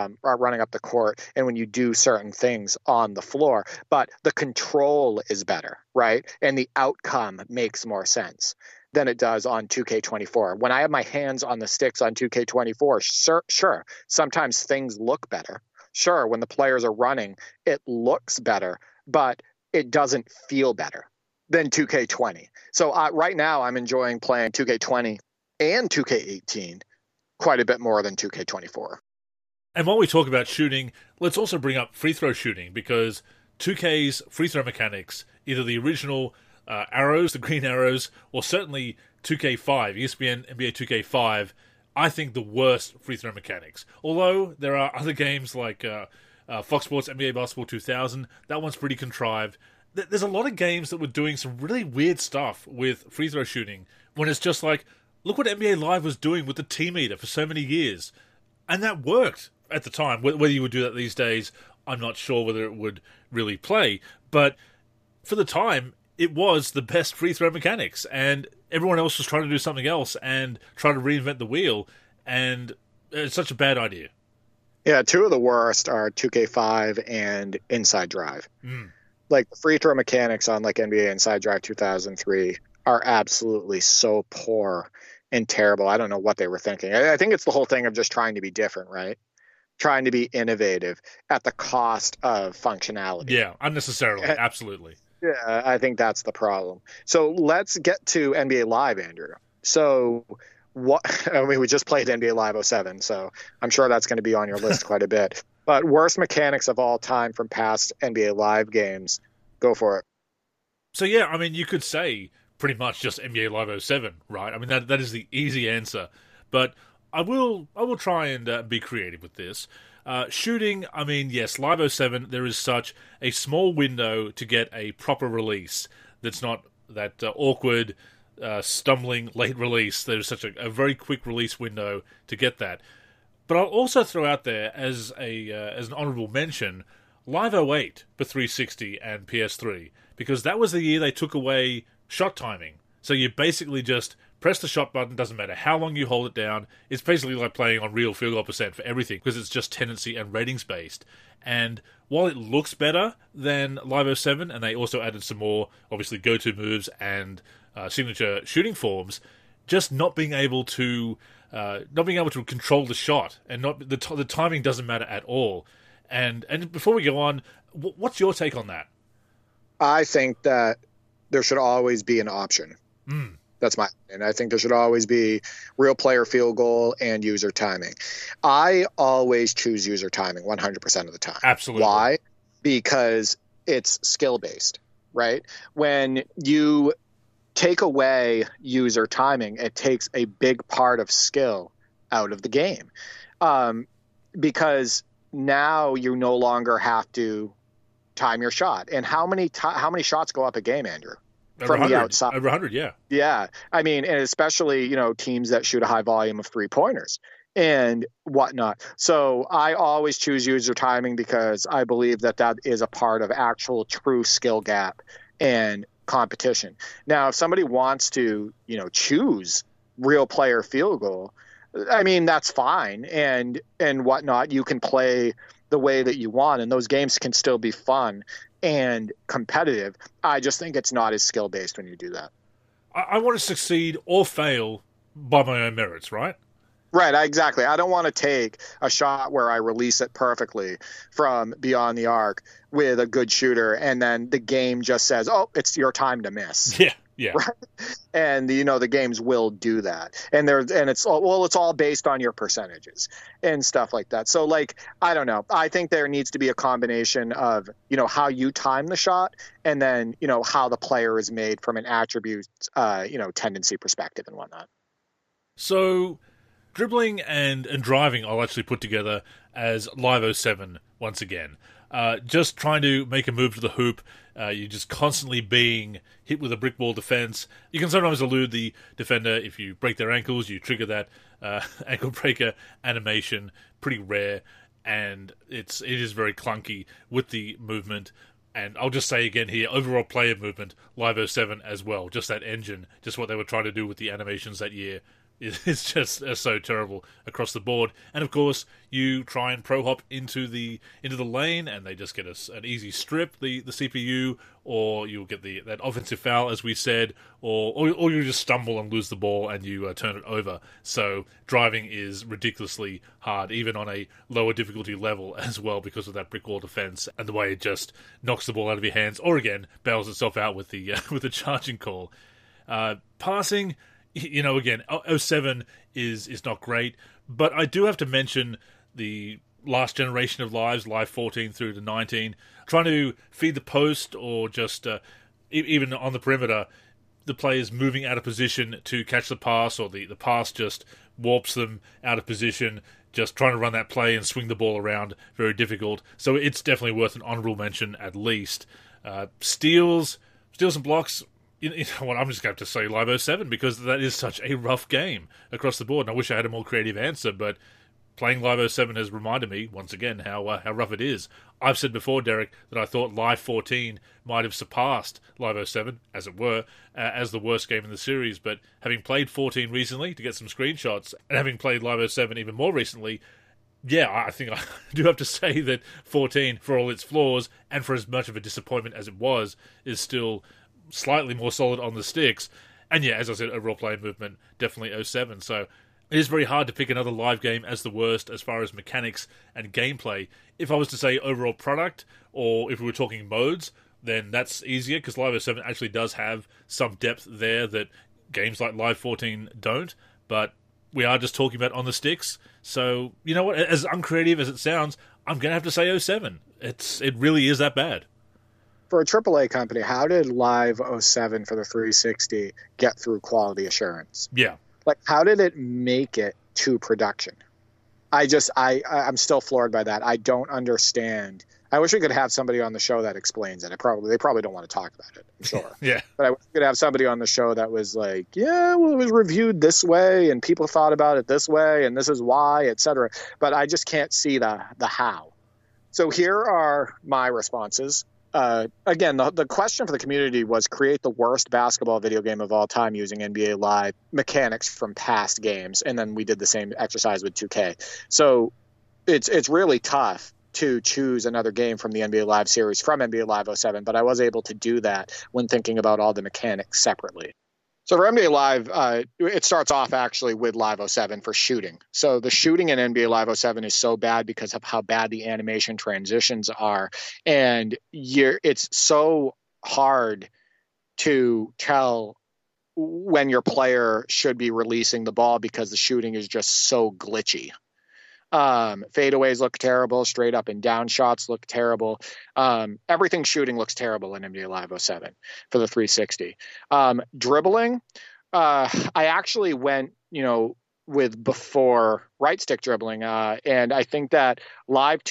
the court and when you do certain things on the floor. But the control is better, right? And the outcome makes more sense than it does on 2K24. When I have my hands on the sticks on 2K24, sure, sometimes things look better. Sure, when the players are running, it looks better, but it doesn't feel better than 2K20. So right now I'm enjoying playing 2K20 and 2K18 quite a bit more than 2K24. And while we talk about shooting, let's also bring up free throw shooting, because 2K's free throw mechanics, either the original arrows, the green arrows, or certainly 2K5, ESPN NBA 2K5, I think the worst free throw mechanics. Although there are other games like Fox Sports NBA Basketball 2000, that one's pretty contrived. There's a lot of games that were doing some really weird stuff with free throw shooting, when it's just like, look what NBA Live was doing with the Team Eater for so many years. And that worked at the time. Whether you would do that these days, I'm not sure whether it would really play. But for the time, it was the best free throw mechanics. And everyone else was trying to do something else and try to reinvent the wheel. And it's such a bad idea. Yeah, two of the worst are 2K5 and Inside Drive. Like the free throw mechanics on like NBA Inside Drive 2003 are absolutely so poor and terrible. I don't know what they were thinking. I think it's the whole thing of just trying to be different, right? Trying to be innovative at the cost of functionality. Yeah, unnecessarily, absolutely. Yeah, I think that's the problem. So let's get to NBA Live, Andrew. So we just played NBA Live 07, so I'm sure that's going to be on your list quite a bit. But worst mechanics of all time from past NBA Live games. Go for it. So yeah, I mean, you could say pretty much just NBA Live 07, right? I mean, that is the easy answer. But I will try and be creative with this. Shooting, I mean, yes, Live 07, there is such a small window to get a proper release that's not that awkward, stumbling late release. There's such a very quick release window to get that. But I'll also throw out there as an honourable mention, Live 08 for 360 and PS3, because that was the year they took away shot timing. So you basically just press the shot button, doesn't matter how long you hold it down. It's basically like playing on real field goal percent for everything, because it's just tendency and ratings based. And while it looks better than Live 07, and they also added some more, obviously, go-to moves and signature shooting forms, just not being able to control the shot, and the timing doesn't matter at all. And before we go on, what's your take on that? I think that there should always be an option. That's my opinion. I think there should always be real player field goal and user timing. I always choose user timing 100% of the time. Absolutely. Why? Because it's skill-based, right? When you take away user timing, it takes a big part of skill out of the game. Because now you no longer have to time your shot. And how many shots go up a game, Andrew? From the outside. Over 100, yeah. Yeah. I mean, and especially, teams that shoot a high volume of three-pointers and whatnot. So I always choose user timing because I believe that is a part of actual true skill gap and competition. Now, if somebody wants to, choose real player field goal, I mean, that's fine. And whatnot, you can play the way that you want, and those games can still be fun and competitive. I just think it's not as skill-based when you do that. I want to succeed or fail by my own merits, right? Right, exactly. I don't want to take a shot where I release it perfectly from beyond the arc with a good shooter, and then the game just says, oh, it's your time to miss. Yeah. Right? And the games will do that. And it's all based on your percentages and stuff like that. So I don't know. I think there needs to be a combination of, how you time the shot and then, how the player is made from an attribute, tendency perspective and whatnot. So dribbling and driving I'll actually put together as Live 07 once again. Just trying to make a move to the hoop. You're just constantly being hit with a brick wall defense. You can sometimes elude the defender. If you break their ankles, you trigger that ankle breaker animation. Pretty rare, and it is very clunky with the movement. And I'll just say again here, overall player movement, Live 07 as well. Just that engine, just what they were trying to do with the animations that year. It's just so terrible across the board. And of course, you try and pro hop into the lane, and they just get an easy strip, the CPU, or you'll get that offensive foul, as we said, or you just stumble and lose the ball and you turn it over. So driving is ridiculously hard, even on a lower difficulty level as well, because of that brick wall defense and the way it just knocks the ball out of your hands, or again bails itself out with the with the charging call. Passing. Again, 07 is not great, but I do have to mention the last generation of Lives, Live 14 through to 19, trying to feed the post or just even on the perimeter, the players moving out of position to catch the pass, or the pass just warps them out of position, just trying to run that play and swing the ball around, very difficult. So it's definitely worth an honorable mention at least. Steals and blocks, You know what? I'm just going to have to say Live 07 because that is such a rough game across the board. And I wish I had a more creative answer, but playing Live 07 has reminded me once again how rough it is. I've said before, Derek, that I thought Live 14 might have surpassed Live 07, as it were, as the worst game in the series. But having played 14 recently to get some screenshots, and having played Live 07 even more recently, yeah, I think I do have to say that 14, for all its flaws and for as much of a disappointment as it was, is still slightly more solid on the sticks. And yeah, as I said, overall play movement, definitely 07. So it is very hard to pick another live game as the worst as far as mechanics and gameplay. If I was to say overall product, or if we were talking modes, then that's easier, because Live 07 actually does have some depth there that games like Live 14 don't. But we are just talking about on the sticks. So, you know what, as uncreative as it sounds, I'm going to have to say 07. It really is that bad. For a AAA company, how did Live 07 for the 360 get through quality assurance? Yeah. Like, how did it make it to production? I'm still floored by that. I don't understand. I wish we could have somebody on the show that explains it. They probably don't want to talk about it, I'm sure. Yeah. But I wish we could have somebody on the show that was like, yeah, well, it was reviewed this way, and people thought about it this way, and this is why, etc. But I just can't see the how. So here are my responses. Again, the question for the community was create the worst basketball video game of all time using NBA Live mechanics from past games. And then we did the same exercise with 2K. So it's really tough to choose another game from the NBA Live series from NBA Live 07, but I was able to do that when thinking about all the mechanics separately. So for NBA Live, it starts off actually with Live 07 for shooting. So the shooting in NBA Live 07 is so bad because of how bad the animation transitions are. And it's so hard to tell when your player should be releasing the ball because the shooting is just so glitchy. Fadeaways look terrible. Straight up and down shots look terrible. Everything shooting looks terrible in NBA Live 07 for the 360. Dribbling, I actually went, with before right stick dribbling. And I think that Live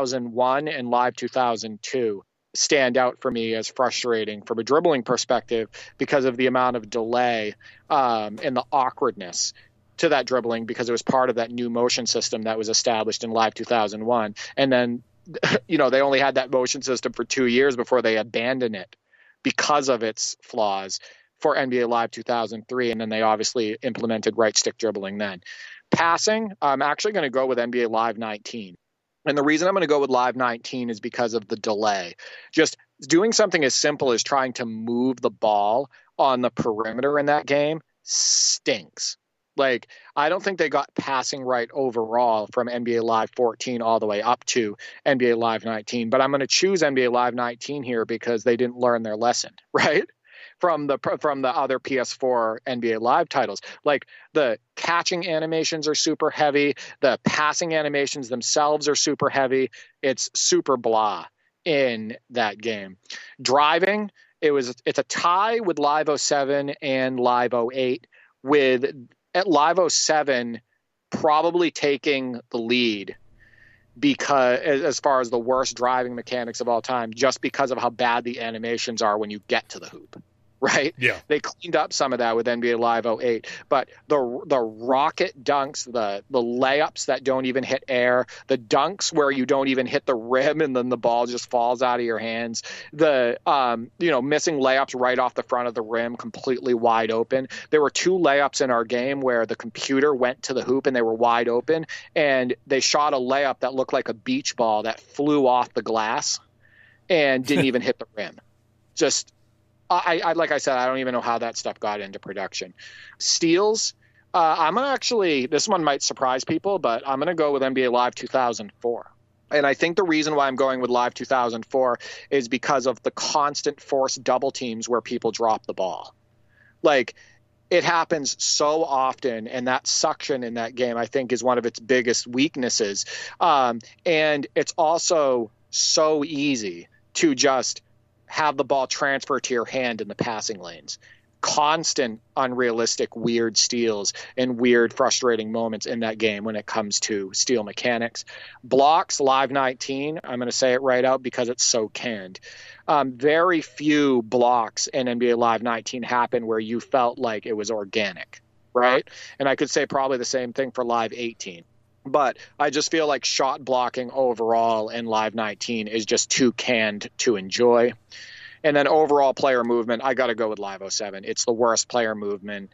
2001 and Live 2002 stand out for me as frustrating from a dribbling perspective because of the amount of delay and the awkwardness to that dribbling, because it was part of that new motion system that was established in Live 2001. And then, they only had that motion system for 2 years before they abandoned it because of its flaws for NBA Live 2003. And then they obviously implemented right stick dribbling then. Passing, I'm actually going to go with NBA Live 19. And the reason I'm going to go with Live 19 is because of the delay. Just doing something as simple as trying to move the ball on the perimeter in that game stinks. Like, I don't think they got passing right overall from NBA Live 14 all the way up to NBA Live 19. But I'm going to choose NBA Live 19 here because they didn't learn their lesson, right? From the other PS4 NBA Live titles. Like, the catching animations are super heavy. The passing animations themselves are super heavy. It's super blah in that game. Driving, it's a tie with Live 07 and Live 08, with at Live 07 probably taking the lead because as far as the worst driving mechanics of all time, just because of how bad the animations are when you get to the hoop. Right? Yeah. They cleaned up some of that with NBA Live 08, but the rocket dunks, the layups that don't even hit air, the dunks where you don't even hit the rim and then the ball just falls out of your hands, the missing layups right off the front of the rim completely wide open. There were 2 layups in our game where the computer went to the hoop and they were wide open, and they shot a layup that looked like a beach ball that flew off the glass and didn't even hit the rim. Just I like I said, I don't even know how that stuff got into production. Steals, I'm going to actually, this one might surprise people, but I'm going to go with NBA Live 2004. And I think the reason why I'm going with Live 2004 is because of the constant forced double teams where people drop the ball. Like, it happens so often, and that suction in that game, I think, is one of its biggest weaknesses. And it's also so easy to just have the ball transfer to your hand in the passing lanes. constant unrealistic weird steals and weird frustrating moments in that game when it comes to steal mechanics. Blocks, Live 19, I'm going to say it right out because it's so canned. Very few blocks in NBA Live 19 happen where you felt like it was organic, right? And I could say probably the same thing for Live 18. But I just feel like shot blocking overall in Live 19 is just too canned to enjoy. And then overall player movement, I got to go with Live 07. It's the worst player movement,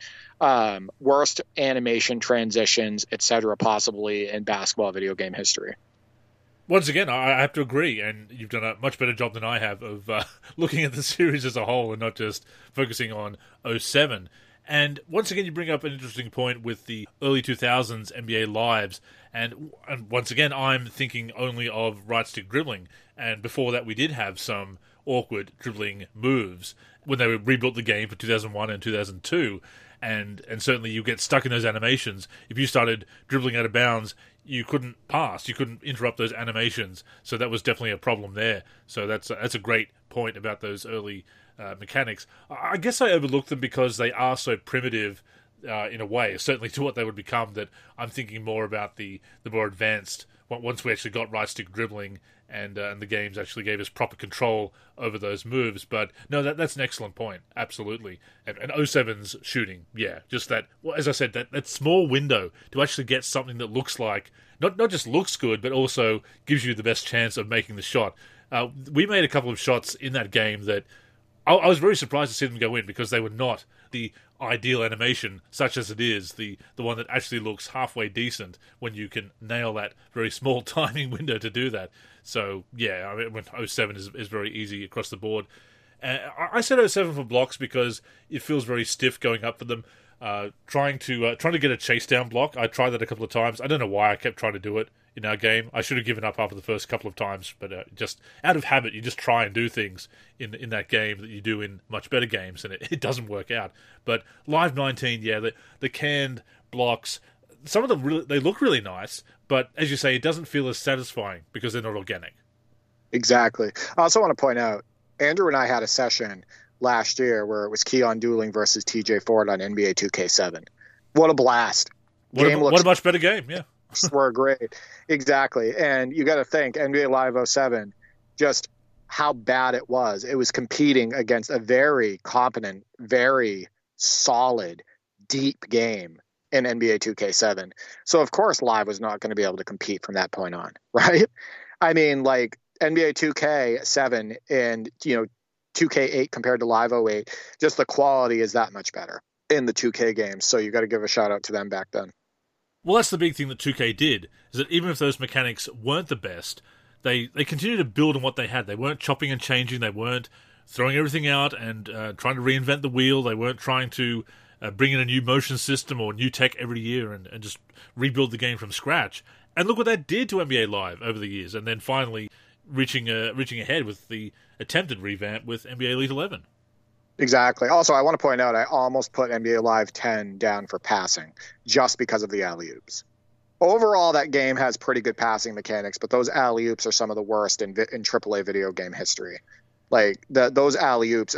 worst animation transitions, etc., possibly in basketball video game history. Once again, I have to agree, and you've done a much better job than I have of looking at the series as a whole and not just focusing on 07. And once again, you bring up an interesting point with the early 2000s NBA Lives, and once again, I'm thinking only of right-stick dribbling, and before that we did have some awkward dribbling moves when they rebuilt the game for 2001 and 2002, and certainly you get stuck in those animations. If you started dribbling out of bounds, you couldn't pass, you couldn't interrupt those animations, so that was definitely a problem there. So that's a great point about those early mechanics. I guess I overlooked them because they are so primitive in a way, certainly to what they would become, that I'm thinking more about the more advanced, once we actually got right stick dribbling and the games actually gave us proper control over those moves. But no, that's an excellent point, absolutely. And 07's shooting, yeah, just that, well, as I said, that small window to actually get something that looks like, not just looks good, but also gives you the best chance of making the shot. We made a couple of shots in that game that I was very surprised to see them go in, because they were not the ideal animation, such as it is, the one that actually looks halfway decent when you can nail that very small timing window to do that. So, yeah, I mean, 07 is very easy across the board. I said 07 for blocks because it feels very stiff going up for them. Trying to get a chase down block, I tried that a couple of times. I don't know why I kept trying to do it in our game. I should have given up after the first couple of times, but just out of habit, you just try and do things in that game that you do in much better games, and it doesn't work out. But Live 19, yeah, the canned blocks, some of them they look really nice, but as you say, it doesn't feel as satisfying because they're not organic. Exactly. I also want to point out, Andrew and I had a session last year where it was Keon Dooling versus TJ Ford on NBA 2K7. What a blast. What a much better game, yeah. Were great. Exactly. And you got to think, NBA Live 07, just how bad it was. It was competing against a very competent, very solid, deep game in NBA 2K7. So, of course, Live was not going to be able to compete from that point on, right? I mean, like, NBA 2K7 and, 2K8 compared to Live 08, just the quality is that much better in the 2K games. So you got to give a shout out to them back then. Well, that's the big thing that 2K did, is that even if those mechanics weren't the best, they continued to build on what they had. They weren't chopping and changing. They weren't throwing everything out and trying to reinvent the wheel. They weren't trying to bring in a new motion system or new tech every year and just rebuild the game from scratch. And look what that did to NBA Live over the years, and then finally reaching ahead with the attempted revamp with NBA Elite 11. Exactly. Also, I want to point out, I almost put NBA Live 10 down for passing just because of the alley-oops. Overall, that game has pretty good passing mechanics, but those alley-oops are some of the worst in AAA video game history. Like, those alley-oops,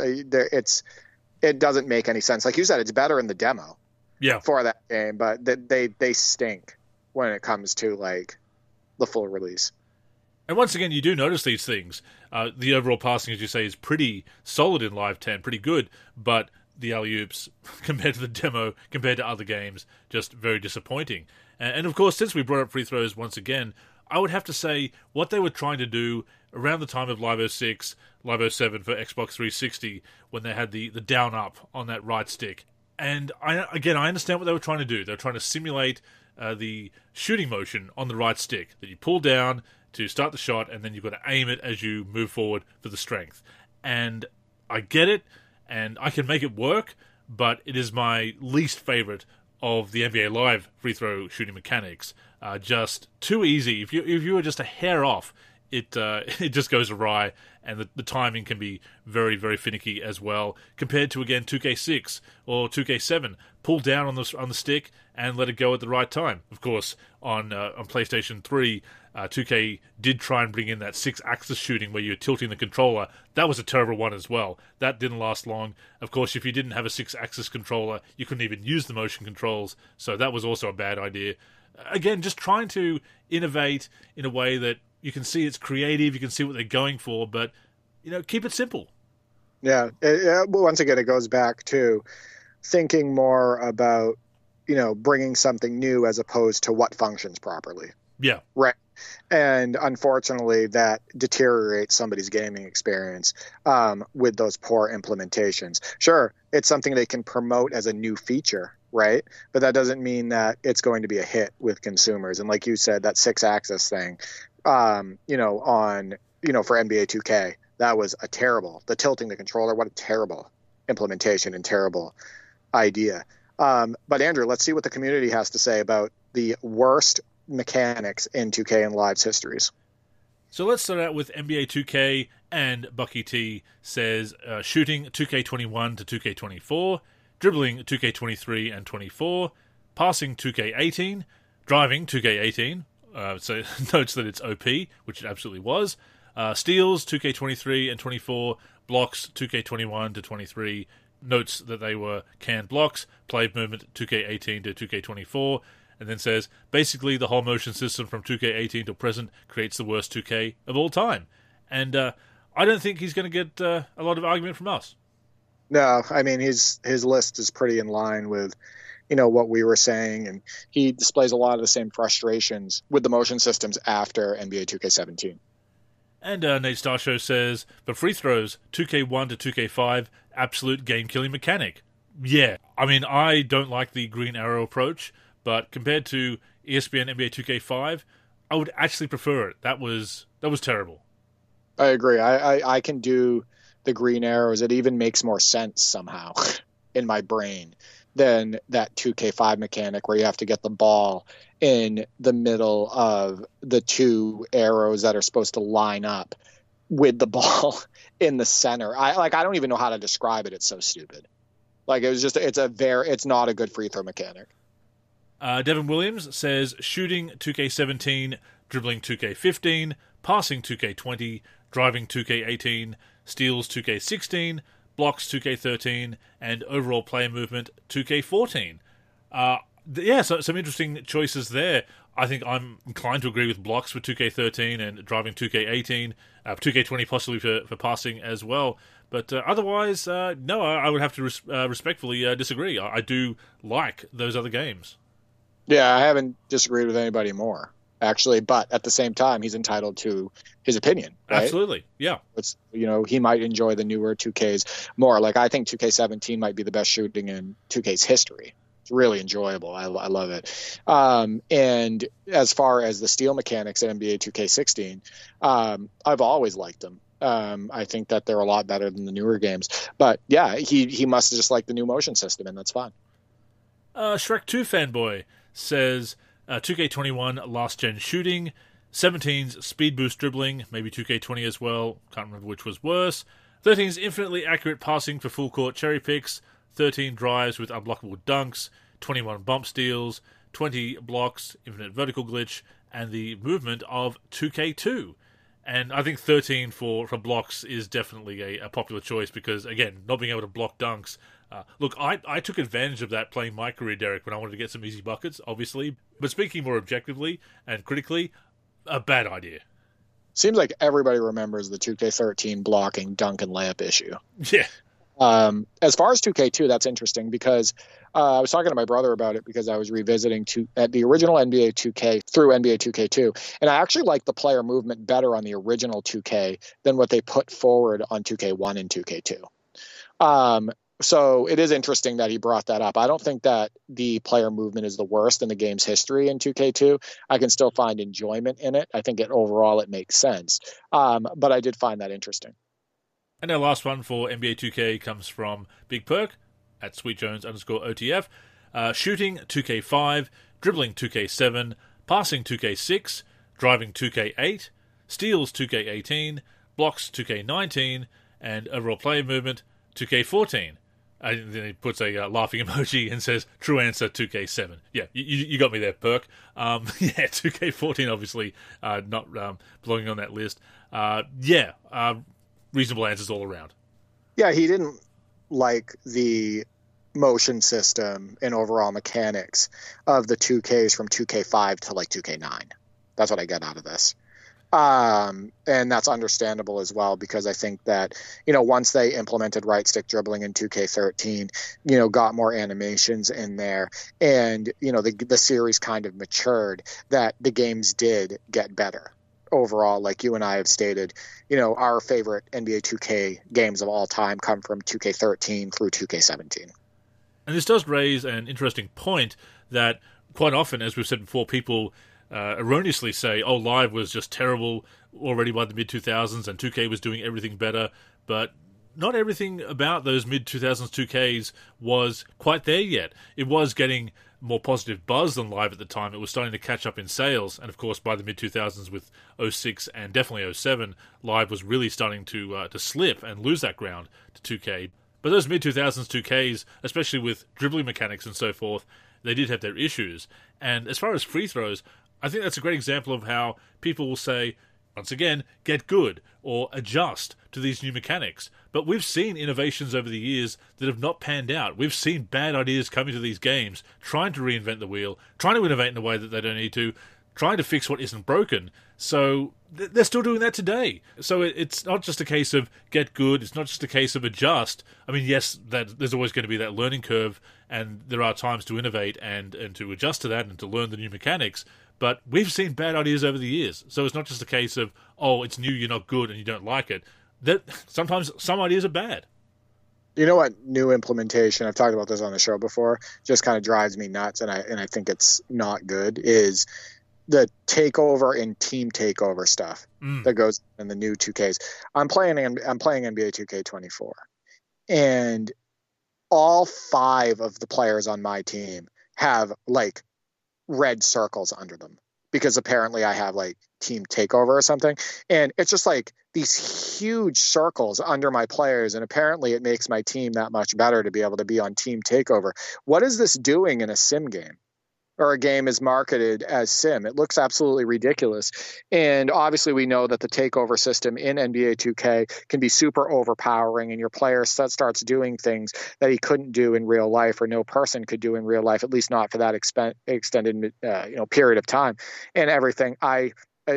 it doesn't make any sense. Like you said, it's better in the demo for that game, but they stink when it comes to, like, the full release. And once again, you do notice these things. The overall passing, as you say, is pretty solid in Live 10, pretty good, but the alley-oops, compared to the demo, compared to other games, just very disappointing. And of course, since we brought up free throws once again, I would have to say what they were trying to do around the time of Live 06, Live 07 for Xbox 360, when they had the down-up on that right stick. And I understand what they were trying to do. They were trying to simulate the shooting motion on the right stick, that you pull down to start the shot, and then you've got to aim it as you move forward for the strength. And I get it, and I can make it work, but it is my least favorite of the NBA Live free throw shooting mechanics. Just too easy. If you were just a hair off it just goes awry, and the timing can be very, very finicky as well. Compared to, again, 2K6 or 2K7, pull down on the stick and let it go at the right time. Of course, on PlayStation 3, 2K did try and bring in that 6-axis shooting where you're tilting the controller. That was a terrible one as well. That didn't last long. Of course, if you didn't have a 6-axis controller, you couldn't even use the motion controls, so that was also a bad idea. Again, just trying to innovate in a way that you can see it's creative, you can see what they're going for, but, keep it simple. Yeah. Once again, it goes back to thinking more about, bringing something new as opposed to what functions properly. Yeah. Right. And unfortunately, that deteriorates somebody's gaming experience with those poor implementations. Sure, it's something they can promote as a new feature, right? But that doesn't mean that it's going to be a hit with consumers. And like you said, that 6-axis thing, for NBA 2K, that was the tilting the controller, what a terrible implementation and terrible idea. But Andrew, let's see what the community has to say about the worst mechanics in 2K and Live's histories. So let's start out with NBA 2K, and Bucky T says shooting 2K21 to 2K24, dribbling 2K23 and 24, passing 2K18, driving 2K18, so notes that it's OP, which it absolutely was, steals 2K23 and 24, blocks 2K21 to 23, notes that they were canned blocks, play movement 2K18 to 2K24, and then says, basically the whole motion system from 2K18 to present creates the worst 2K of all time. And I don't think he's going to get a lot of argument from us. No, I mean, his list is pretty in line with, what we were saying, and he displays a lot of the same frustrations with the motion systems after NBA 2K17. And Nate Starshow says, for free throws, 2K1 to 2K5, absolute game-killing mechanic. Yeah, I mean, I don't like the green arrow approach, but compared to ESPN NBA 2K5, I would actually prefer it. That was terrible. I agree. I can do the green arrows. It even makes more sense somehow in my brain than that 2K5 mechanic where you have to get the ball in the middle of the two arrows that are supposed to line up with the ball in the center. I don't even know how to describe it. It's so stupid. Like it's not a good free throw mechanic. Devin Williams says shooting 2K17, dribbling 2K15, passing 2K20, driving 2K18, steals 2K16, blocks 2K13, and overall player movement 2K14. So some interesting choices there. I think I'm inclined to agree with blocks for 2K13 and driving 2K18, 2K20 possibly for passing as well. But otherwise, no, I would have to respectfully disagree. I do like those other games. Yeah, I haven't disagreed with anybody more, actually. But at the same time, he's entitled to his opinion. Right? Absolutely, yeah. It's he might enjoy the newer 2Ks more. Like I think 2K17 might be the best shooting in 2K's history. It's really enjoyable. I love it. And as far as the steal mechanics in NBA 2K16, I've always liked them. I think that they're a lot better than the newer games. But yeah, he must just like the new motion system, and that's fine. Shrek 2 fanboy says 2K21 last gen shooting, 17's speed boost dribbling, maybe 2K20 as well, can't remember which was worse, 13's infinitely accurate passing for full court cherry picks, 13 drives with unblockable dunks, 21 bump steals, 20 blocks, infinite vertical glitch, and the movement of 2K2. And I think 13 for blocks is definitely a popular choice because, again, not being able to block dunks. Look, I took advantage of that playing my career, Derek, when I wanted to get some easy buckets, obviously. But speaking more objectively and critically, a bad idea. Seems like everybody remembers the 2K13 blocking dunk and layup issue. Yeah. As far as 2K2, that's interesting because I was talking to my brother about it because I was revisiting the original NBA 2K through NBA 2K2, and I actually like the player movement better on the original 2K than what they put forward on 2K1 and 2K2. So it is interesting that he brought that up. I don't think that the player movement is the worst in the game's history in 2K2. I can still find enjoyment in it. I think overall it makes sense. But I did find that interesting. And our last one for NBA 2K comes from Big Perk at SweetJones_OTF. Shooting 2K5, dribbling 2K7, passing 2K6, driving 2K8, steals 2K18, blocks 2K19, and overall play movement 2K14. And then he puts a laughing emoji and says, true answer, 2K7. Yeah, you got me there, Perk. Yeah, 2K14 obviously not belonging on that list. Reasonable answers all around. Yeah, he didn't like the motion system and overall mechanics of the 2Ks from 2K5 to like 2K9. That's what I get out of this. And that's understandable as well, because I think that, once they implemented right stick dribbling in 2K13, got more animations in there, and, the series kind of matured, that the games did get better overall. Like you and I have stated, our favorite NBA 2K games of all time come from 2K13 through 2K17. And this does raise an interesting point that quite often, as we've said before, people erroneously say, Live was just terrible already by the mid-2000s and 2K was doing everything better, but not everything about those mid-2000s 2Ks was quite there yet. It was getting more positive buzz than Live at the time. It was starting to catch up in sales, and of course by the mid-2000s with 06 and definitely 07, Live was really starting to slip and lose that ground to 2K. But those mid-2000s 2Ks, especially with dribbling mechanics and so forth, they did have their issues. And as far as free throws, I think that's a great example of how people will say, once again, get good or adjust to these new mechanics. But we've seen innovations over the years that have not panned out. We've seen bad ideas coming to these games, trying to reinvent the wheel, trying to innovate in a way that they don't need to, trying to fix what isn't broken. So they're still doing that today. So it's not just a case of get good. It's not just a case of adjust. I mean, yes, there's always going to be that learning curve, and there are times to innovate and to adjust to that and to learn the new mechanics. But we've seen bad ideas over the years. So it's not just a case of, it's new, you're not good, and you don't like it. That sometimes some ideas are bad. You know what new implementation, I've talked about this on the show before, just kind of drives me nuts, and I think it's not good, is the takeover and team takeover stuff that goes in the new 2Ks. I'm playing NBA 2K24, and all 5 of the players on my team have like red circles under them, because apparently I have like team takeover or something, and it's just like these huge circles under my players, and apparently it makes my team that much better to be able to be on team takeover. What is this doing in a sim game, or a game is marketed as sim? It looks absolutely ridiculous. And obviously we know that the takeover system in NBA 2K can be super overpowering, and your player starts doing things that he couldn't do in real life, or no person could do in real life, at least not for that extended period of time and everything. I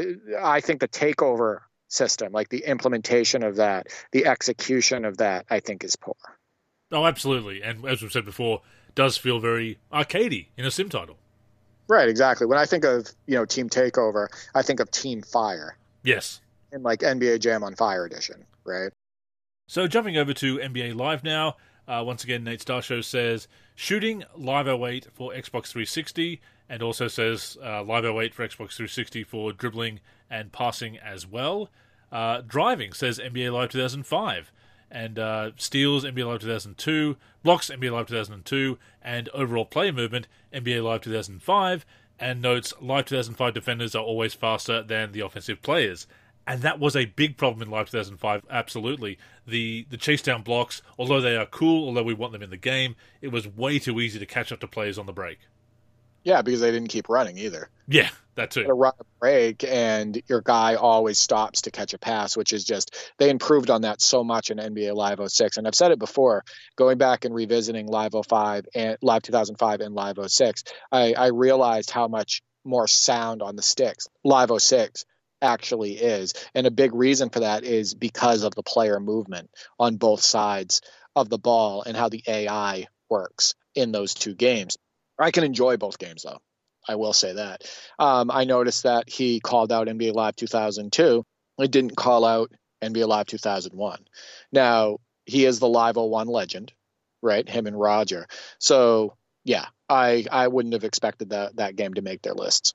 think the takeover system, like the implementation of that, the execution of that, I think is poor. Oh, absolutely. And as we've said before, does feel very arcadey in a sim title. Right, exactly. When I think of, Team Takeover, I think of Team Fire. Yes. In like NBA Jam on Fire edition, right? So jumping over to NBA Live now, once again, Nate Starshow says, shooting Live 08 for Xbox 360, and also says Live 08 for Xbox 360 for dribbling and passing as well. Driving says NBA Live 2005. And steals, NBA Live 2002, blocks, NBA Live 2002, and overall play movement, NBA Live 2005, and notes Live 2005 defenders are always faster than the offensive players. And that was a big problem in Live 2005, absolutely. The chase down blocks, although they are cool, although we want them in the game, it was way too easy to catch up to players on the break. Yeah, because they didn't keep running either. Yeah, that too. A run a break, and your guy always stops to catch a pass, which is just, they improved on that so much in NBA Live 06. And I've said it before, going back and revisiting Live 05 and Live 2005 and Live 06, I realized how much more sound on the sticks Live 06 actually is. And a big reason for that is because of the player movement on both sides of the ball and how the AI works in those two games. I can enjoy both games, though. I will say that. I noticed that he called out NBA Live 2002. It didn't call out NBA Live 2001. Now, he is the Live 01 legend, right? Him and Roger. So, yeah, I wouldn't have expected that game to make their lists.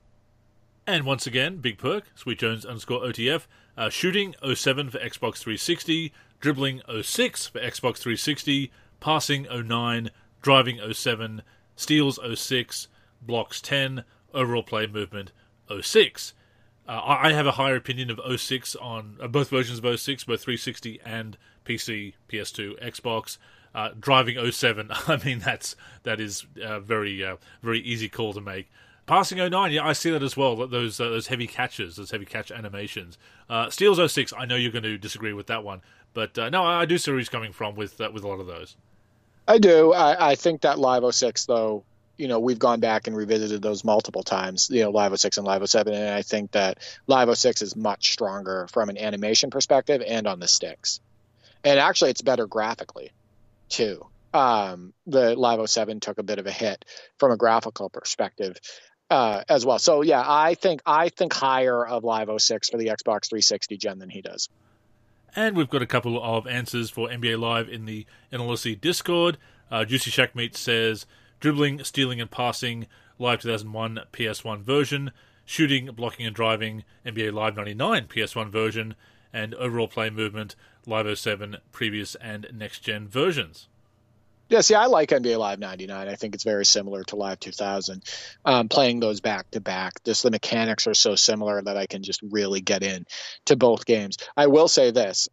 And once again, Big Perk, Sweet Jones _OTF, shooting 07 for Xbox 360, dribbling 06 for Xbox 360, passing 09, driving 07, steals 06, blocks 10, overall play movement 06. I have a higher opinion of 06 on both versions of 06, both 360 and PC, PS2, Xbox. Driving 07, I mean, that is a very easy call to make. Passing 09, yeah, I see that as well. Those heavy catches, those heavy catch animations. Steel's 06, I know you're going to disagree with that one, but no, I do see where he's coming from with a lot of those. I do. I think that Live 06, though, we've gone back and revisited those multiple times, Live 06 and Live 07, and I think that Live 06 is much stronger from an animation perspective and on the sticks. And actually, it's better graphically, too. The Live 07 took a bit of a hit from a graphical perspective as well. So, yeah, I think higher of Live 06 for the Xbox 360 gen than he does. And we've got a couple of answers for NBA Live in the NLSC Discord. Juicy Shackmeat says, dribbling, stealing, and passing, Live 2001 PS1 version, shooting, blocking, and driving, NBA Live 99 PS1 version, and overall play movement, Live 07 previous and next-gen versions. Yeah, see, I like NBA Live 99. I think it's very similar to Live 2000. Playing those back-to-back, just the mechanics are so similar that I can just really get in to both games. I will say this,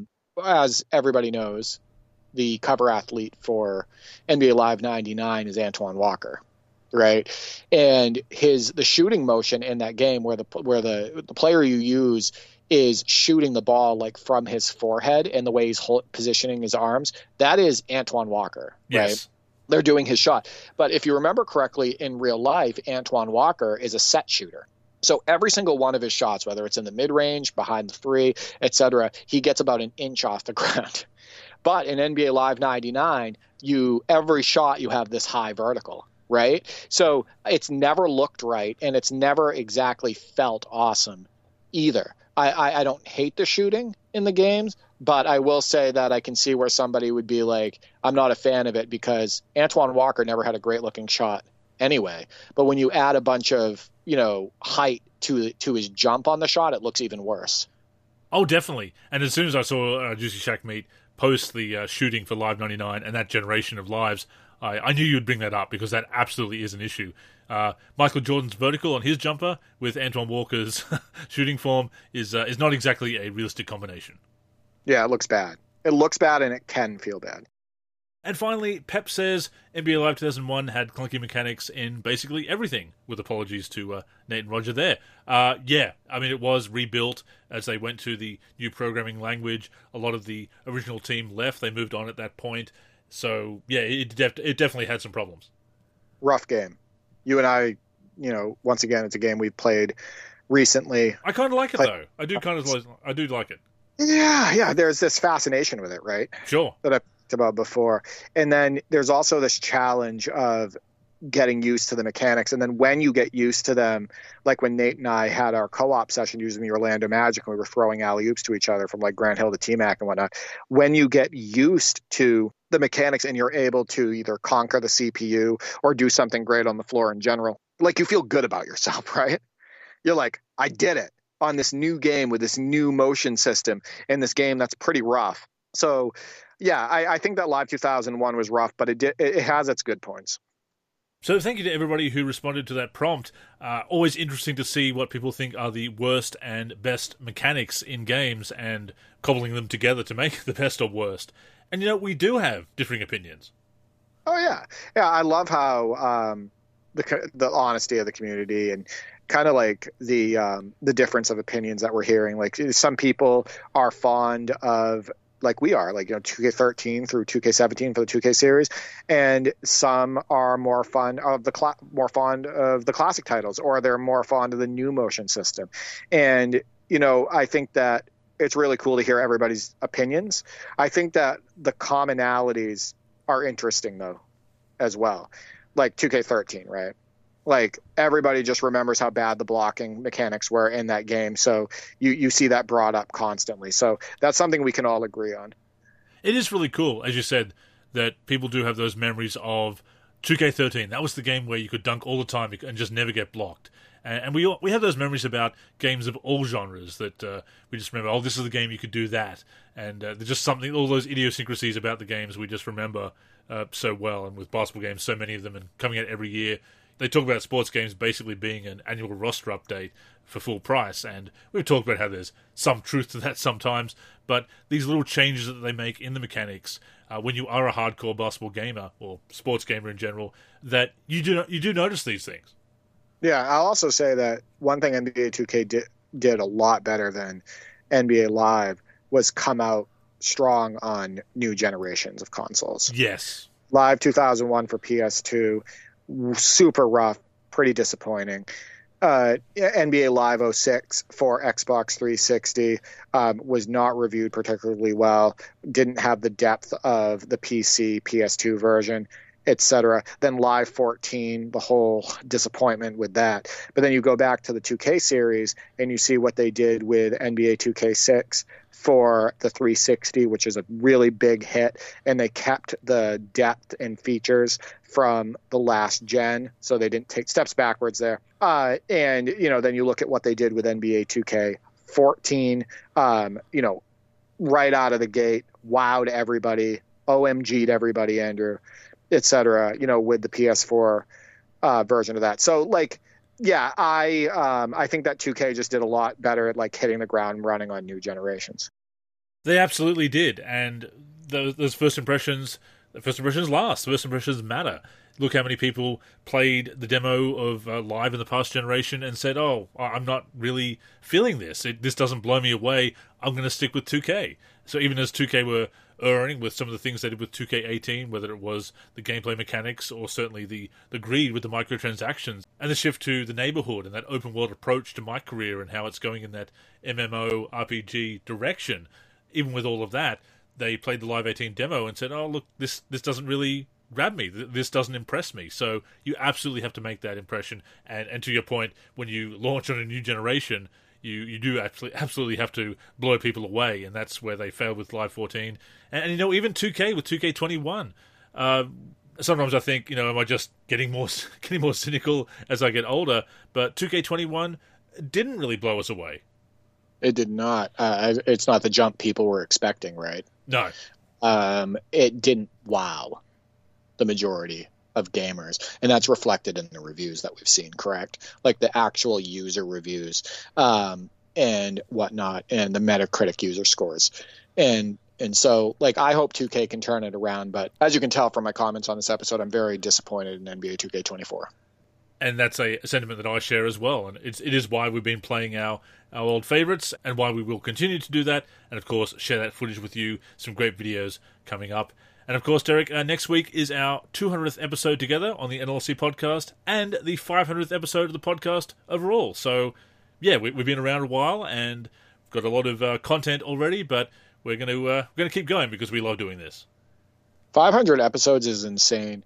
as everybody knows, the cover athlete for NBA Live 99 is Antoine Walker, right? And the shooting motion in that game where the player you use is shooting the ball like from his forehead and the way he's positioning his arms, that is Antoine Walker, right? Yes. They're doing his shot. But if you remember correctly, in real life, Antoine Walker is a set shooter. So every single one of his shots, whether it's in the mid-range, behind the three, etc., he gets about an inch off the ground. But in NBA Live 99, every shot you have this high vertical, right? So it's never looked right, and it's never exactly felt awesome either. I don't hate the shooting in the games, but I will say that I can see where somebody would be like, I'm not a fan of it because Antoine Walker never had a great-looking shot anyway. But when you add a bunch of, height to his jump on the shot, it looks even worse. Oh, definitely. And as soon as I saw Juicy Shackmeat post the shooting for Live 99 and that generation of lives, I knew you'd bring that up because that absolutely is an issue. Michael Jordan's vertical on his jumper with Antoine Walker's shooting form is not exactly a realistic combination. Yeah, it looks bad. It looks bad and it can feel bad. And finally, Pep says NBA Live 2001 had clunky mechanics in basically everything, with apologies to Nate and Roger there. Yeah, I mean, it was rebuilt as they went to the new programming language. A lot of the original team left. They moved on at that point. So, yeah, it definitely had some problems. Rough game. You and I, once again, it's a game we've played recently. I kind of like it, though. I do like it. Yeah, there's this fascination with it, right? Sure. That I talked about before. And then there's also this challenge of getting used to the mechanics. And then when you get used to them, like when Nate and I had our co-op session using the Orlando Magic and we were throwing alley-oops to each other from like Grant Hill to T-Mac and whatnot, when you get used to the mechanics and you're able to either conquer the CPU or do something great on the floor in general, like you feel good about yourself, right? You're like, I did it on this new game with this new motion system in this game that's pretty rough. So yeah, I think that Live 2001 was rough, but it has its good points. So thank you to everybody who responded to that prompt. Always interesting to see what people think are the worst and best mechanics in games and cobbling them together to make the best or worst. And, we do have differing opinions. Oh, yeah. Yeah, I love how the honesty of the community and kind of like the difference of opinions that we're hearing. Like some people are fond of, like we are, like 2K13 through 2K17 for the 2K series, and some are more fond of the classic titles, or they're more fond of the new motion system. And I think that it's really cool to hear everybody's opinions. I think that the commonalities are interesting though, as well. Like 2K13, right? Like everybody just remembers how bad the blocking mechanics were in that game. So you see that brought up constantly. So that's something we can all agree on. It is really cool, as you said, that people do have those memories of 2K13. That was the game where you could dunk all the time and just never get blocked. And we have those memories about games of all genres that we just remember, this is the game you could do that. And there's just something, all those idiosyncrasies about the games we just remember so well. And with basketball games, so many of them and coming out every year, they talk about sports games basically being an annual roster update for full price, and we've talked about how there's some truth to that sometimes, but these little changes that they make in the mechanics, when you are a hardcore basketball gamer, or sports gamer in general, that you do notice these things. Yeah, I'll also say that one thing NBA 2K did a lot better than NBA Live was come out strong on new generations of consoles. Yes. Live 2001 for PS2, super rough, pretty disappointing. NBA Live 06 for Xbox 360 was not reviewed particularly well, didn't have the depth of the PC, PS2 version, etc. Then Live 14, the whole disappointment with that. But then you go back to the 2K series and you see what they did with NBA 2K6 for the 360, which is a really big hit, and they kept the depth and features from the last gen, so they didn't take steps backwards there. And then you look at what they did with NBA 2K14, right out of the gate, wowed everybody, OMG'd everybody, Andrew, etc. With the PS4 version of that. So yeah, I think that 2K just did a lot better at hitting the ground running on new generations. They absolutely did, and those first impressions last. First impressions matter. Look how many people played the demo of Live in the past generation and said, "Oh, I'm not really feeling this. This doesn't blow me away. I'm going to stick with 2K." So even as 2K were erring with some of the things they did with 2K18, whether it was the gameplay mechanics or certainly the greed with the microtransactions and the shift to the neighborhood and that open world approach to my career and how it's going in that MMO RPG direction, even with all of that, they played the Live 18 demo and said, "Oh, look, this doesn't really grab me. This doesn't impress me." So you absolutely have to make that impression. And to your point, when you launch on a new generation, you do absolutely have to blow people away, and that's where they failed with Live 14. And even 2K with 2K21. Sometimes I think, am I just getting more cynical as I get older? But 2K21 didn't really blow us away. It did not. It's not the jump people were expecting, right? No. It didn't wow the majority of gamers, and that's reflected in the reviews that we've seen, correct? Like the actual user reviews and whatnot, and the Metacritic user scores. And so, I hope 2K can turn it around, but as you can tell from my comments on this episode, I'm very disappointed in NBA 2K24. And that's a sentiment that I share as well. And it is why we've been playing our old favourites and why we will continue to do that. And, of course, share that footage with you. Some great videos coming up. And, of course, Derek, next week is our 200th episode together on the NLSC podcast and the 500th episode of the podcast overall. So, yeah, we've been around a while and got a lot of content already, but we're going to keep going because we love doing this. 500 episodes is insane.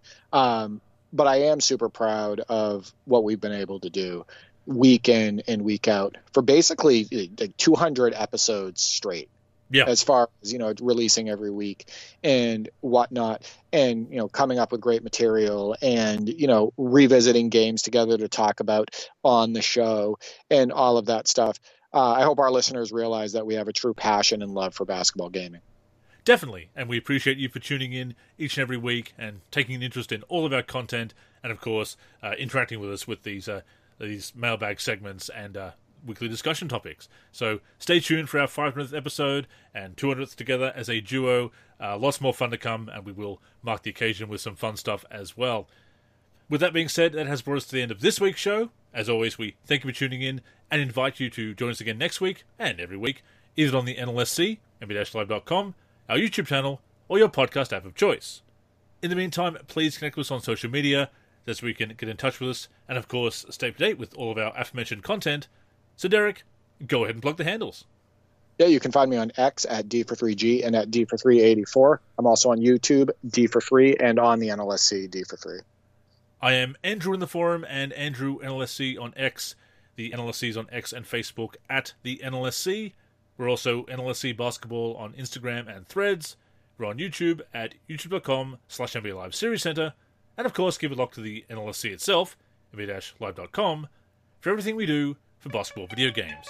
But I am super proud of what we've been able to do week in and week out for basically 200 episodes straight. Yeah. As far as, releasing every week and whatnot, and, coming up with great material and, revisiting games together to talk about on the show and all of that stuff. I hope our listeners realize that we have a true passion and love for basketball gaming. Definitely, and we appreciate you for tuning in each and every week and taking an interest in all of our content and, of course, interacting with us with these mailbag segments and weekly discussion topics. So stay tuned for our 500th episode and 200th together as a duo. Lots more fun to come, and we will mark the occasion with some fun stuff as well. With that being said, that has brought us to the end of this week's show. As always, we thank you for tuning in and invite you to join us again next week and every week, either on the NLSC, nb-live.com, our YouTube channel, or your podcast app of choice. In the meantime, please connect with us on social media so we can get in touch with us and, of course, stay up to date with all of our aforementioned content. So, Derek, go ahead and plug the handles. Yeah, you can find me on X at D43G and at D4384. I'm also on YouTube, D43, and on the NLSC, D43. I am Andrew in the forum and Andrew NLSC on X. The NLSC is on X and Facebook at the NLSC. We're also NLSC Basketball on Instagram and Threads. We're on YouTube at youtube.com/NBA Live Series Center. And of course, give a look to the NLSC itself, nb-live.com, for everything we do for basketball video games.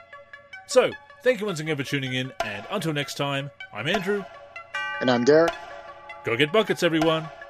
So, thank you once again for tuning in, and until next time, I'm Andrew. And I'm Derek. Go get buckets, everyone.